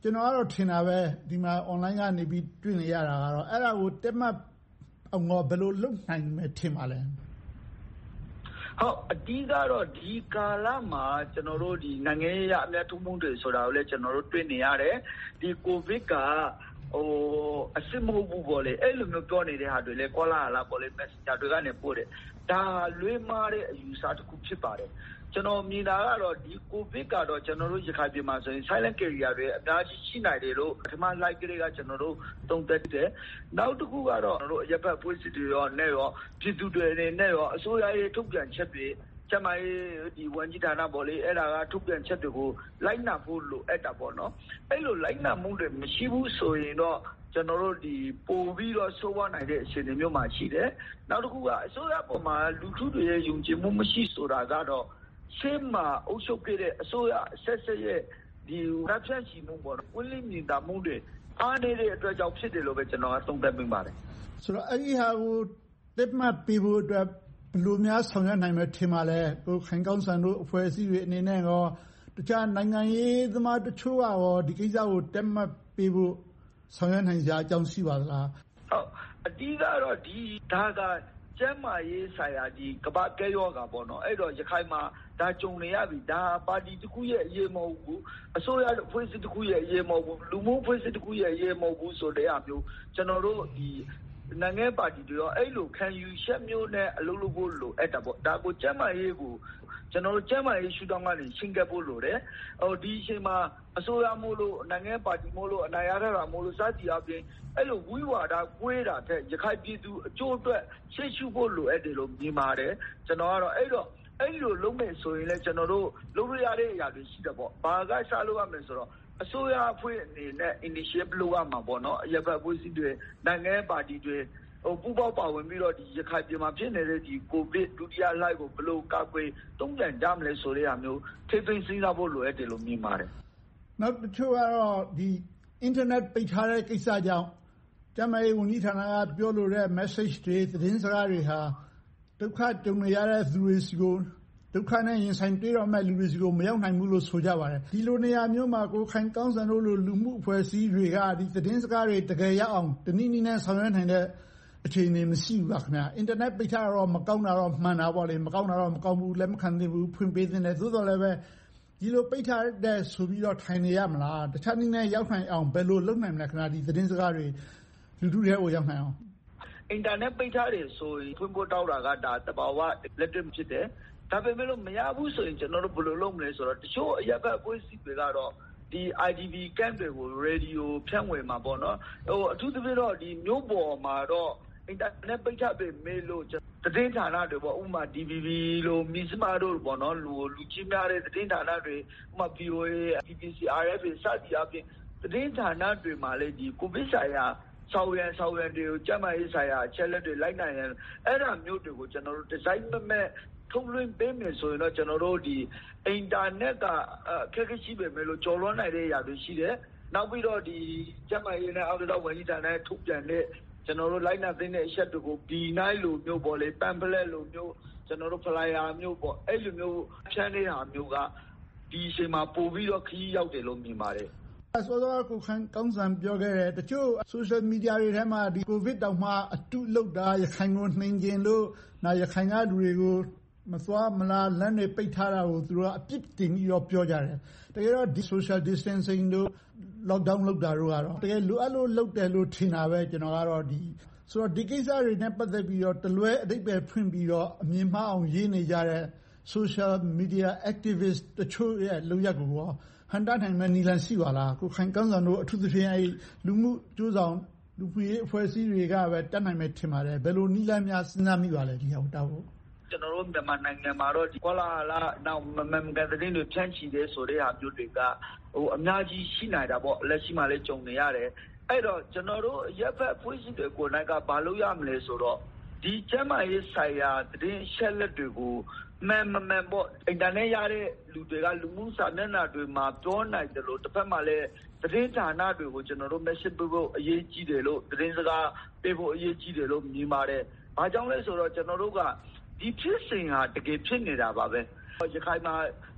ကျွန်တော်ကတော့ထင်တာပဲဒီမှာ online ကနေပြီးတွေ့နေရတာကတော့အဲ့ဒါကိုတက်မှတ်အောင်ဘယ်လိုလုပ်နိုင်မယ်ထင်ပါလဲဟုတ်အတီးကတော့ဒီကာလမှာကျွန်တော်တို့ဒီနိုင်ငံရေးအများထုံးမှုတွေဆိုတာကိုလည်းကျွန်တော်တို့တွေ့နေရတယ်ဒီကိုဗစ်ကဟိုအစစ်မဟုတ်ဘူးပေါ့လေအဲ့လိုမျိုးပြောနေတဲ့ဟာတွေလည်းကောလာလာပေါ့လေ messenger တွေကနေပို့တယ်ဒါလွေးမားတဲ့အယူဆတစ်ခုဖြစ်ပါတယ်ကျွန်တော်မြင်တာကတော့ဒီကိုဗစ်ကတော့ကျွန်တော်တို့ရခိုင်ပြည်မှာဆိုရင် silent carrier တွေအများကြီးရှိနိုင်တယ်လို့ပထမ like တွေကကျွန်တော်တို့သုံးသပ်တယ်နောက်တစ်ခုကတော့ကျွန်တော်တို့အရပ်ဘက်ဖွဲ့စည်းတွေရောနဲ့ရောပြည်သူတွေနဲ့ရောအစိုးရရဲ့ထုတ်ပြန်ချက်တွေကျမရဲ့ဒီဝန်ကြီးဌာနပေါ့လေအဲ့ဒါကထုတ်ပြန်ချက်တွေကိုလိုက်နာဖို့လိုအပ်တာပေါ့နော်အဲ့လိုလိုက်နာမှုတွေမရှိဘူးဆိုရင်တော့ကျွန်တော်တို့ဒီပို့ပြီးတော့ဆိုးဝါးနိုင်တဲ့အခြေအနေမျိုးမှာရှိတယ်နောက်တစ်ခုကအစိုးရပေါ်မှာလူထုတွေရဲ့ယုံကြည်မှုမရှိဆိုတာကတော့ရှင်းမှာအုပ်ချုပ်ခဲ့တဲ့အစိုးရဆက်ဆက်ရဲ့ဒီရပ်ဖြန့်ရှိမှုပေါ့ဝင်းလင်းမြင်တာမှုတွေအားနေတဲ့အတွက်ကြောင့်ဖြစ်တယ်လို့ပဲကျွန်တော်ကသုံးသပ်မိပါတယ်ဆိုတော့အဲ့ဒီဟာကိုတက်မှတ်ပြီးဖို့အတွက်ဘယ်လိုများဆောင်ရွက်နိုင်မယ်ထင်ပါလဲကိုခိုင်ကောင်းစံတို့အဖွဲ့အစည်းတွေအနေနဲ့ရောတခြားနိုင်ငံရေးသမားတချို့ကရောဒီကိစ္စကိုတက်မှတ်ပြီးဖို့ဆောင်ရွက်နိုင်ကြအကြောင်းရှိပါသလားဟုတ်အတီးကတော့ဒီဒါကကျမ်းမာရေးဆိုင်ရာဒီကဘာကဲရောကပေါ့နော်အဲ့တော့ရခိုင်မှာဒါကြုံနေရပြီဒါပါတီတစ်ခုရဲ့အရေးမဟုတ်ဘူးအစိုးရအဖွဲ့အစည်းတစ်ခုရဲ့အရေးမဟုတ်ဘူးလူမှုအဖွဲ့အစည်းတစ်ခုရဲ့အရေးမဟုတ်ဘူးဆိုတဲ့အမျိုးကျွန်တော်တို့ဒီနိုင်ငံပါတီတွေရောအဲ့လိုခံယူချက်မျိုးနဲ့အလုပ်လုပ်ဖို့လိုအဲ့တာပေါ့ဒါကိုကျမ်းမာရေးကိုကျွန်တော်တို့ကျမ်းမာရေးရှုထောင့်ကနေရှင်းပြဖို့လိုတယ်ဟိုဒီအချိန်မှာအစိုးရမို့လို့နိုင်ငံပါတီမို့လို့အနိုင်ရတာမို့လို့စသည်အပြင်အဲ့လိုဝိဝါဒကွေးတာတဲ့ရခိုင်ပြည်သူအကျိုးအတွက်ရှေ့ရှုဖို့လိုအပ်တယ်လို့မြင်ပါတယ်ကျွန်တော်ကတော့အဲ့တော့အဲ့လိုလုပ်မယ်ဆိုရင်လည်းကျွန်တော်တို့လုပ်ရတဲ့အရာတွေရှိတယ်ပေါ့ဘာကစားလို့ရမယ်ဆိုတော့အစိုးရအဖွဲ့အနေနဲ့ initiative လုပ်ရမှာပေါ့နော်အရပ်ဘက်အဖွဲ့အစည်းတွေနိုင်ငံပါတီတွေဟိုပူပေါပါဝင်ပြီးတော့ဒီရခိုင်ပြည်မှာဖြစ်နေတဲ့ဒီကိုဗစ်ဒုတိယလှိုင်းကိုဘယ်လိုကာကွယ်တုံ့ပြန်ကြမလဲဆိုတဲ့အမျိုးထိသိမ်းစဉ်းစားဖို့လိုအပ်တယ်လို့မြင်ပါတယ်နောက်တစ်ချို့ကတော့ဒီ internet ပိတ်ထားတဲ့ကိစ္စကြောင့်ကျမရဲ့ဝန်ကြီးဌာနကပြောလိုတဲ့ message တွေသတင်းစကားတွေဟာဒုက္ခကြုံနေရတဲ့သူတွေစီကိုဒုက္ခနဲ့ရင်ဆိုင်တွေ့တော့မဲ့လူတွေစီကိုမရောက်နိုင်ဘူးလို့ဆိုကြပါတယ်ဒီလိုနေရာမျိုးမှာကိုခိုင်ကောင်းစံတို့လိုလူမှုအဖွဲ့အစည်းတွေကဒီသတင်းစကားတွေတကယ်ရအောင်တနည်းနည်းနဲ့ဆောင်ရွက်နိုင်တဲ့အခြေအနေမရှိဘူးလားခင်ဗျာ internet ပိတ်ထားတော့မကောင်းတာတော့မှန်တာပေါ့လေမကောင်းတာတော့မကောင်းဘူးလက်မခံသင့်ဘူးဖွင့်ပေးသင့်တယ်သို့တော်လည်းပဲဒီလိုပိတ်ထားတဲ့ဆိုပြီးတော့ထိုင်နေရမလားတခြားနည်းနဲ့ရောက်နိုင်အောင်ဘယ်လိုလုပ်နိုင်မလဲခင်ဗျာဒီသတင်းစကားတွေလူထုတွေကိုရောက်နိုင်အောင်အင်တာနက်ပိတ်ထားတယ်ဆိုရင်ဖွင့်ဖို့တောက်တာကဒါတဘာဝလက်တွေ့ဖြစ်တယ်ဒါပေမဲ့လို့မရဘူးဆိုရင်ကျွန်တော်တို့ဘယ်လိုလုပ်မလဲဆိုတော့တချို့အရပ်ဘက်အဖွဲ့အစည်းတွေကတော့ဒီ I D P camp တွေကို radio ဖြန့်ဝေမှာပေါ့နော်ဟိုအထူးသဖြင့်တော့ဒီမြို့ပေါ်မှာတော့အင်တာနက်ပိတ်ထားပေမဲ့လို့သတင်းဌာနတွေပေါ့ဥပမာ D V B လို့မီစမာတို့ပေါ့နော်လူလူချင်းများတဲ့သတင်းဌာနတွေဥပမာ V O A B B C R F စသည်အပြင်သတင်းဌာနတွေမှာလည်းဒီကိုဗစ်ဆိုင်ရာဆောက်ရန်ဆောက်ရန်တွေကိုကျန်းမာရေးဆိုင်ရာအချက်လက်တွေလိုက်နိုင်ရင်အဲ့ဒါမျိုးတွေကိုကျွန်တော်တို့ဒီဇိုင်းမဲ့ထုတ်လွှင့်ပေးမယ်ဆိုရင်တော့ကျွန်တော်တို့ဒီအင်တာနက်ကအခက်အခဲရှိပေမဲ့လို့ကျော်လွှမ်းနိုင်တဲ့အရာတွေရှိတယ်နောက်ပြီးတော့ဒီကျန်းမာရေးနဲ့အောက်တော့ဝန်ကြီးဌာနနဲ့ထုတ်ပြန်တဲ့ကျွန်တော်တို့လိုက်နာသိတဲ့အချက်တွေကို B နိုင်လိုမျိုးပေါ့လေ pamphlet လိုမျိုးကျွန်တော်တို့ flyer မျိုးပေါ့အဲ့လိုမျိုးဖြန့်နေတာမျိုးကဒီအချိန်မှာပို့ပြီးတော့ခရီးရောက်တယ်လို့မြင်ပါတယ်ဆိုတော့ကိုခိုင်ကောင်းစံပြောခဲ့တယ်တချို့ social media တွေထဲမှာဒီ covid တောင်မှအတုလောက်တာရခိုင်ကိုနှိမ်ကျင်လို့နောက်ရခိုင်ကလူတွေကိုမသွားမလားလမ်းတွေပိတ်ထားတာကိုသူတို့ကအပြစ်တင်ပြီးတော့ပြောကြတယ်တကယ်တော့ဒီ social distancing တို့ lockdown လုပ်တာတို့ကတော့တကယ်လိုအပ်လို့လုပ်တယ်လို့ထင်တာပဲကျွန်တော်ကတော့ဒီဆိုတော့ဒီကိစ္စတွေနဲ့ပတ်သက်ပြီးတော့တလွဲအဓိပ္ပာယ်ဖွင့်ပြီးတော့အမြင်မှားအောင်ရေးနေကြတဲ့ social media activist တချို့ရဲ့လုပ်ရက်ကိုရောဟန်တာနိုင်မဲ့နီလန်ရှိပါလားကိုခိုင်ကောင်းစံတို့အထူးသဖြင့်အဲလူမှုကျိုးဆောင်လူမှုရေးအဖွဲ့အစည်းတွေကပဲတတ်နိုင်မဲ့ထင်ပါတယ်ဘယ်လိုနီလန်များစဉ်းစားမိပါလဲဒီဟာကိုတောက်ဖို့ကျွန်တော်တို့မြန်မာနိုင်ငံမှာတော့ဒီကွာလာလာနောက်မမန်ကတဲ့တွေဖြန့်ချီတဲ့ဆိုတဲ့ဟာမျိုးတွေကဟိုအများကြီးရှိနေတာပေါ့လက်ရှိမှာလည်းကြုံနေရတယ်အဲ့တော့ကျွန်တော်တို့ရပ်ဖက်ဖွဲ့စည်းတွေကိုယ်နိုင်ကဘာလို့ရမလဲဆိုတော့ဒီကျမ်းမာရေးဆိုင်ရာသတင်းရှက်လက်တွေကိုမန်မမန်ပေါ့အင်တာနက်ရတဲ့လူတွေကလူမှုစာမျက်နှာတွေမှာပြောနိုင်တယ်လို့တစ်ဖက်မှာလည်းသတင်းဌာနတွေကိုကျွန်တော်တို့ message ပေးဖို့အရေးကြီးတယ်လို့သတင်းစကားပေးဖို့အရေးကြီးတယ်လို့မြင်ပါတယ်။ဘာကြောင့်လဲဆိုတော့ကျွန်တော်တို့ကဒီဖြစ်စဉ်ဟာတကယ်ဖြစ်နေတာပါပဲ။ရခိုင်မှာ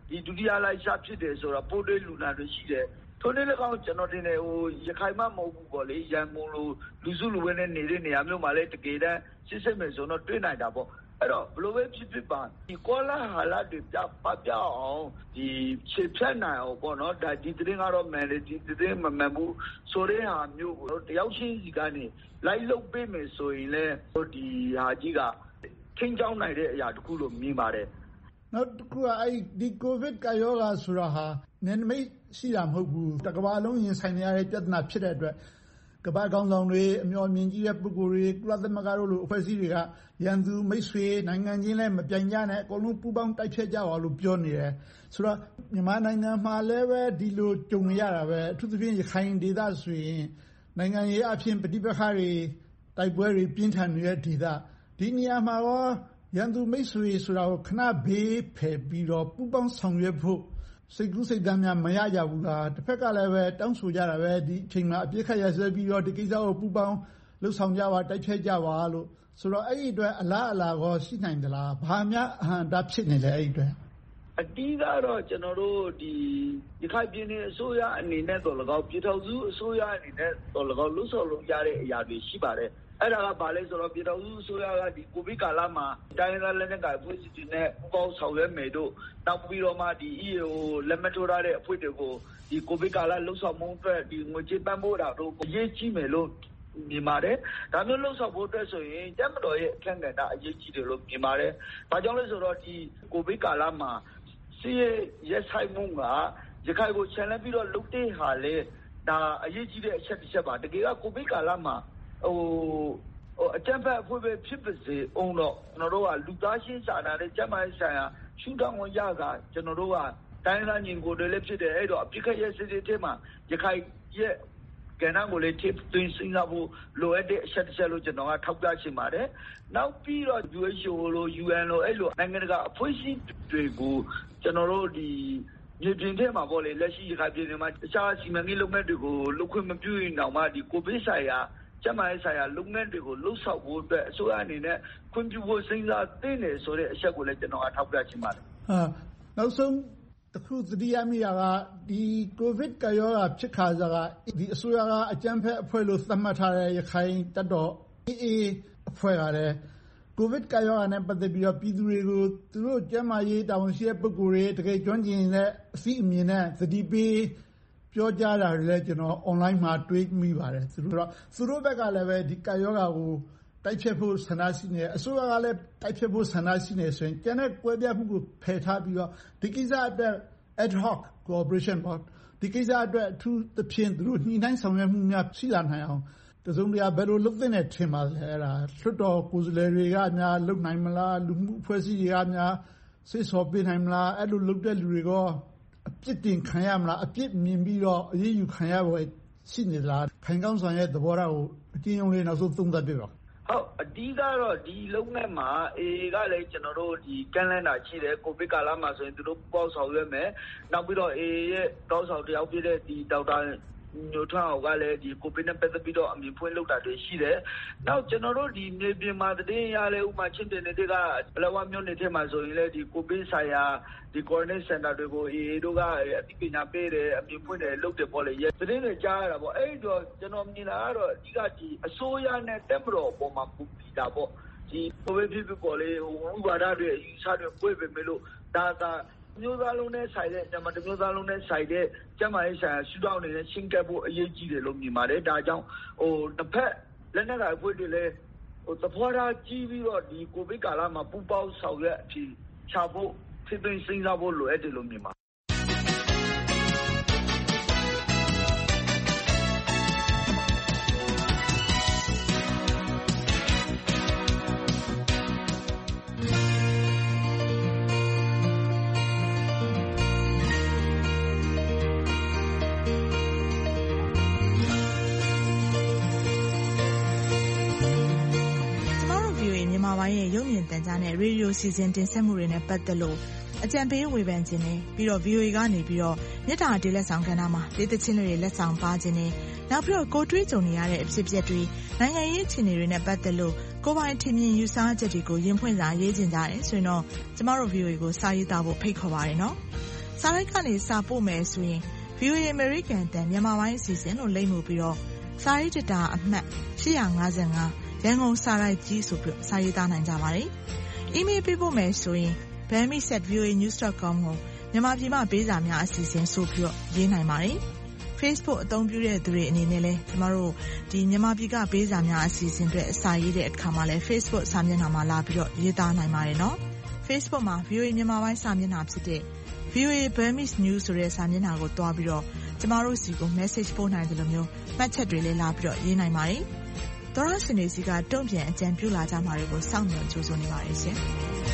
ဒီဒုတိယလှိုင်းစဖြစ်တယ်ဆိုတာပိုးတွေ့လူနာတွေရှိတယ်ထိုနေ့လည်းကောင်းကျွန်တော်တင်တယ်ဟိုရခိုင်မှမဟုတ်ဘူးပေါ့လေရန်ကုန်လိုလူစုလူဝဲနဲ့နေတဲ့နေရာမျိုးမှာလည်းတကယ်တမ်းစစ်စစ်မယ်ဆိုတော့တွေ့နိုင်တာပေါ့အဲ့တော့ဘလိုပဲဖြစ်ဖြစ်ပါဒီကောလာဟာလာတွေပြပပြအောင်ဒီခြေဖြတ်နိုင်အောင်ပေါ့နော်ဒါဒီသတင်းကတော့မှန်တယ်ဒီသတင်းမမှန်ဘူးဆိုတဲ့ဟာမျိုးကိုတယောက်ချင်းစီကနေလိုက်လုပ်ပေးမယ်ဆိုရင်လည်းဟိုဒီဟာကြီးကထင်းကြောင်းနိုင်တဲ့အရာတခုလို့မြင်ပါတယ်နောက်တစ်ခုကအဲ့ဒီကိုဗစ်ကရောဂါဆိုတာဟာနည်းနည်းရှိတာမဟုတ်ဘူးတစ်ကမ္ဘာလုံးရင်ဆိုင်နေရတဲ့ပြဿနာဖြစ်တဲ့အတွက်ကမ္ဘာကောင်းဆောင်တွေအမျှော်မြင်ကြီးတဲ့ပုဂ္ဂိုလ်တွေကုလသမဂ္ဂတို့လိုအဖွဲ့အစည်းတွေကရန်သူမိတ်ဆွေနိုင်ငံချင်းလည်းမပြိုင်ကြနဲ့အကုန်လုံးပူးပေါင်းတိုက်ဖျက်ကြပါလို့ပြောနေတယ်ဆိုတော့မြန်မာနိုင်ငံမှာလည်းပဲဒီလိုကြုံရတာပဲအထူးသဖြင့်ရခိုင်ဒေသဆိုရင်နိုင်ငံရေးအဖြစ်ပဋိပက္ခတွေတိုက်ပွဲတွေပြင်းထန်နေတဲ့ဒေသဒီနေရာမှာရောရန်သူမိတ်ဆွေဆိုတာကိုခဏဘေးဖယ်ပြီးတော့ပူးပေါင်းဆောင်ရွက်ဖို့စိတ်ကူးစိတ်သားများမရကြဘူးလားတစ်ဖက်ကလည်းပဲတောင်းဆိုကြတာပဲဒီအချိန်မှာအပြစ်ခတ်ရဆွဲပြီးတော့ဒီကိစ္စကိုပူးပေါင်းလှုပ်ဆောင်ကြပါတိုက်ဖြတ်ကြပါလို့ဆိုတော့အဲ့ဒီအတွက်အလားအလာကောရှိနိုင်သလားဘာများအဟံတာဖြစ်နေလဲအဲ့ဒီအတွက်အတီးကတော့ကျွန်တော်တို့ဒီရခိုင်ပြည်နယ်အစိုးရအနေနဲ့တော့၎င်းပြည်ထောင်စုအစိုးရအနေနဲ့တော့၎င်းလှုပ်ဆောင်လုပ်ရတဲ့အရာတွေရှိပါတယ်အဲ့ဒါကဘာလဲဆိုတော့ပြည်တော်စုအစိုးရကဒီကိုဗစ်ကာလမှာတိုင်းဒေသလက်နက်ကိုင်အဖွဲ့အစည်းတွေနဲ့ပူးပေါင်းဆောင်ရွက်မယ်တို့နောက်ပြီးတော့မှဒီ E A O လက်မှတ်ထိုးထားတဲ့အဖွဲ့တွေကိုဒီကိုဗစ်ကာလလှုပ်ဆောင်မှုအတွက်ဒီငွေကြေးပံ့ပိုးတာတို့အရေးကြီးမယ်လို့မြင်ပါတယ်ဒါမျိုးလှုပ်ဆောင်ဖို့အတွက်ဆိုရင်တပ်မတော်ရဲ့အခန့်ကဏ္ဍအရေးကြီးတယ်လို့မြင်ပါတယ်ဘာကြောင့်လဲဆိုတော့ဒီကိုဗစ်ကာလမှာစီးရဲဆိုင်မှုကရခိုင်ကိုချန်လက်ပြီးတော့လုတ်တဲ့ဟာလေဒါအရေးကြီးတဲ့အချက်တစ်ချက်ပါတကယ်ကကိုဗစ်ကာလမှာဟိုဟိုအကြံဖတ်အဖွဲ့ပဲဖြစ်ပါစေအောင်တော့ကျွန်တော်တို့ကလူသားချင်းစာနာတဲ့ကျန်းမာရေးဆိုင်ရာရှုထောင့်ဝင်ရကကျွန်တော်တို့ကတိုင်းသားညီကိုတွေလည်းဖြစ်တယ်အဲ့တော့အပြစ်ခတ်ရဲ့စစ်စစ်ထဲမှာရခိုင်ရဲ့ကဏ္ဍကိုလည်းထိသွင်းစဉ်းစားဖို့လိုအပ်တဲ့အချက်တစ်ချက်လို့ကျွန်တော်ကထောက်ပြချင်ပါတယ်နောက်ပြီးတော့ W H O လို့ U N လို့အဲ့လိုနိုင်ငံတကာအဖွဲ့အစည်းတွေကိုကျွန်တော်တို့ဒီမြေပြင်ထဲမှာပေါ့လေလက်ရှိရခိုင်ပြည်နယ်မှာတခြားစီမံကိန်းလုပ်ငန်းတွေကိုလုပ်ခွင့်မပြုရင်တော့မှဒီကိုဗစ်ဆိုင်ရာကျန်းမာရေးဆိုင်ရာလုပ်ငန်းတွေကိုလှုပ်ဆောင်ဖို့အတွက်အစိုးရအနေနဲ့ခွင့်ပြုဖို့စဉ်းစားသင့်တယ်ဆိုတဲ့အချက်ကိုလည်းကျွန်တော်ကထောက်ပြချင်ပါတယ်ဟာနောက်ဆုံးတစ်ခုသတိရမိတာကဒီကိုဗစ်ကရောဂါဖြစ်ခါစားကဒီအစိုးရကအကြမ်းဖက်အဖွဲ့လို့သတ်မှတ်ထားတဲ့ရခိုင်တပ်တော် A A အဖွဲ့ကလည်းကိုဗစ်ကရောဂါနဲ့ပတ်သက်ပြီးတော့ပြည်သူတွေကိုသူတို့ကျန်းမာရေးတာဝန်ရှိတဲ့ပုဂ္ဂိုလ်တွေတကယ်ကျွမ်းကျင်တဲ့အသိအမြင်နဲ့သတိပေးပြောကြတာတွေလည်းကျွန်တော် online မှာတွေ့မိပါတယ်သူတို့တော့သူတို့ဘက်ကလည်းပဲဒီကာယောဂါကိုတိုက်ဖြတ်ဖို့ဆန္ဒရှိနေအစိုးရကလည်းတိုက်ဖြတ်ဖို့ဆန္ဒရှိနေဆိုရင်ကျန်တဲ့ကွဲပြားမှုကိုဖယ်ထားပြီးတော့ဒီကိစ္စအတွက် ad hoc cooperation ပေါ့ဒီကိစ္စအတွက်အထူးသဖြင့်သူတို့ညှိနှိုင်းဆောင်ရွက်မှုများရှိလာနိုင်အောင်တစုံတရာဘယ်လိုလုပ်သင့်တယ်ထင်ပါလဲအဲ့ဒါလွှတ်တော်ကိုယ်စားလှယ်တွေကများလုပ်နိုင်မလားလူမှုအဖွဲ့အစည်းတွေကများစိတ်ဆော်ပေးနိုင်မလားအဲ့လိုလုပ်တဲ့လူတွေကအပြစ်တင်ခံရမလားအပြစ်မြင်ပြီးတော့အရေးယူခံရဖို့ရှိနေလားခိုင်ကောင်းဆောင်ရဲ့သဘောထားကိုအကျဉ်းချုပ်လေးနောက်ဆုံးသုံးသပ်ပြပါဟုတ်အတီးကတော့ဒီလုံးနဲ့မှာအေကလည်းကျွန်တော်တို့ဒီကန့်လန့်တာရှိတယ်ကိုဗစ်ကာလမှာဆိုရင်သူတို့ပေါ့ဆောင်ရွက်မယ်နောက်ပြီးတော့အေရဲ့တောက်ဆောင်တယောက်ပြတဲ့ဒီဒေါက်တာညိုထောက်ကလည်းဒီကိုဗစ်နဲ့ပတ်သက်ပြီးတော့အမြင်ဖွင့်လုပ်တာတွေရှိတယ်နောက်ကျွန်တော်တို့ဒီမြေပြင်မှာတည်ရလဲဥမာချင်းတင်တွေကဘလဝမျိုးနေထဲမှာဆိုရင်လည်းဒီကိုဗစ်ဆိုင်ရာဒီ coordinate center တွေကိုအေတို့ကအသိပညာပေးတယ်အမြင်ဖွင့်တယ်လုပ်တယ်ပေါ့လေတည်တွေကြားရတာပေါ့အဲ့တော့ကျွန်တော်မြင်တာကတော့အဓိကဒီအစိုးရနဲ့တက်မတော်ပေါ်မှာပူပြီးတာပေါ့ဒီကိုဗစ်ဖြစ်ဖြစ်ပေါ့လေဥပါဒတွေအယူဆတွေပွေပေမဲ့လို့ဒါကမျိုးသားလုံးနဲ့ဆိုင်တဲ့မြန်မာတမျိုးသားလုံးနဲ့ဆိုင်တဲ့ကျန်းမာရေးဆိုင်ရာရှုထောင့်တွေနဲ့ရှင်းကပ်ဖို့အရေးကြီးတယ်လို့မြင်ပါတယ်ဒါကြောင့်ဟိုတစ်ဖက်လက်နက်ကိုင်အဖွဲ့တွေလည်းဟိုသဘောထားကြီးပြီးတော့ဒီကိုဗစ်ကာလမှာပူပေါင်းဆောင်ရွက်အဖြစ်ချဖို့ဖြစ်သွင်းစဉ်းစားဖို့လိုအပ်တယ်လို့မြင်ပါရဲ့ရုပ်မြင်သံကြားနဲ့ရေဒီယိုစီစဉ်တင်ဆက်မှုတွေနဲ့ပတ်သက်လို့အကြံပေးဝေဖန်ခြင်းနဲ့ပြီးတော့ V O A ကနေပြီးတော့မြစ်တာတေးလက်ဆောင်ကဏ္ဍမှာဒေသချင်းတွေလက်ဆောင်ပါခြင်းနဲ့နောက်ပြီးတော့ကိုတွေးကြုံနေရတဲ့အဖြစ်အပျက်တွေနိုင်ငံရေးအခြေအနေတွေနဲ့ပတ်သက်လို့ကိုပိုင်ထင်မြင်ယူဆချက်တွေကိုရင်ဖွင့်စာရေးခြင်းကြတယ်ဆိုရင်တော့ကျမတို့ V O A ကိုစာရေးသားဖို့ဖိတ်ခေါ်ပါရနော်စာရိုက်ကနေစာပို့မယ်ဆိုရင် ဗီအိုအေ American တန်မြန်မာပိုင်းအစီအစဉ်လို့လိမ့်မှုပြီးတော့စာရေးတတာအမှတ်eight fifty-fiveရန်ကုန်စာရိုက်ကြီးဆိုပြီးစာရေးသားနိုင်ကြပါတယ်။ email ပေးဖို့မယ်ဆိုရင် burmese at v o a news dot com ကိုမြန်မာပြည်မှာပေးစာများအစီအစဉ်ဆိုပြီးတော့ရေးနိုင်ပါတယ်။ Facebook အသုံးပြုတဲ့သူတွေအနေနဲ့လည်းကျမတို့ဒီမြန်မာပြည်ကပေးစာများအစီအစဉ်တွေအစာရေးတဲ့အခါမှာလည်း Facebook စာမျက်နှာမှာလာပြီးတော့ရေးသားနိုင်ပါတယ်နော်။ Facebook မှာ ဗီအိုအေ မြန်မာပိုင်းစာမျက်နှာဖြစ်တဲ့ ဗီအိုအေ Burmese News ဆိုတဲ့စာမျက်နှာကိုတွားပြီးတော့ကျမတို့စီကို message ပို့နိုင်တယ်လို့မျိုးမှတ်ချက်တွေလည်းလာပြီးတော့ရေးနိုင်ပါတယ်။သောရရှင်တွေစီကတုံ့ပြန်အကြံပြုလာကြမှာတွေကိုစောင့်မျှော်ကြိုးစားနေပါတယ်ရှင်။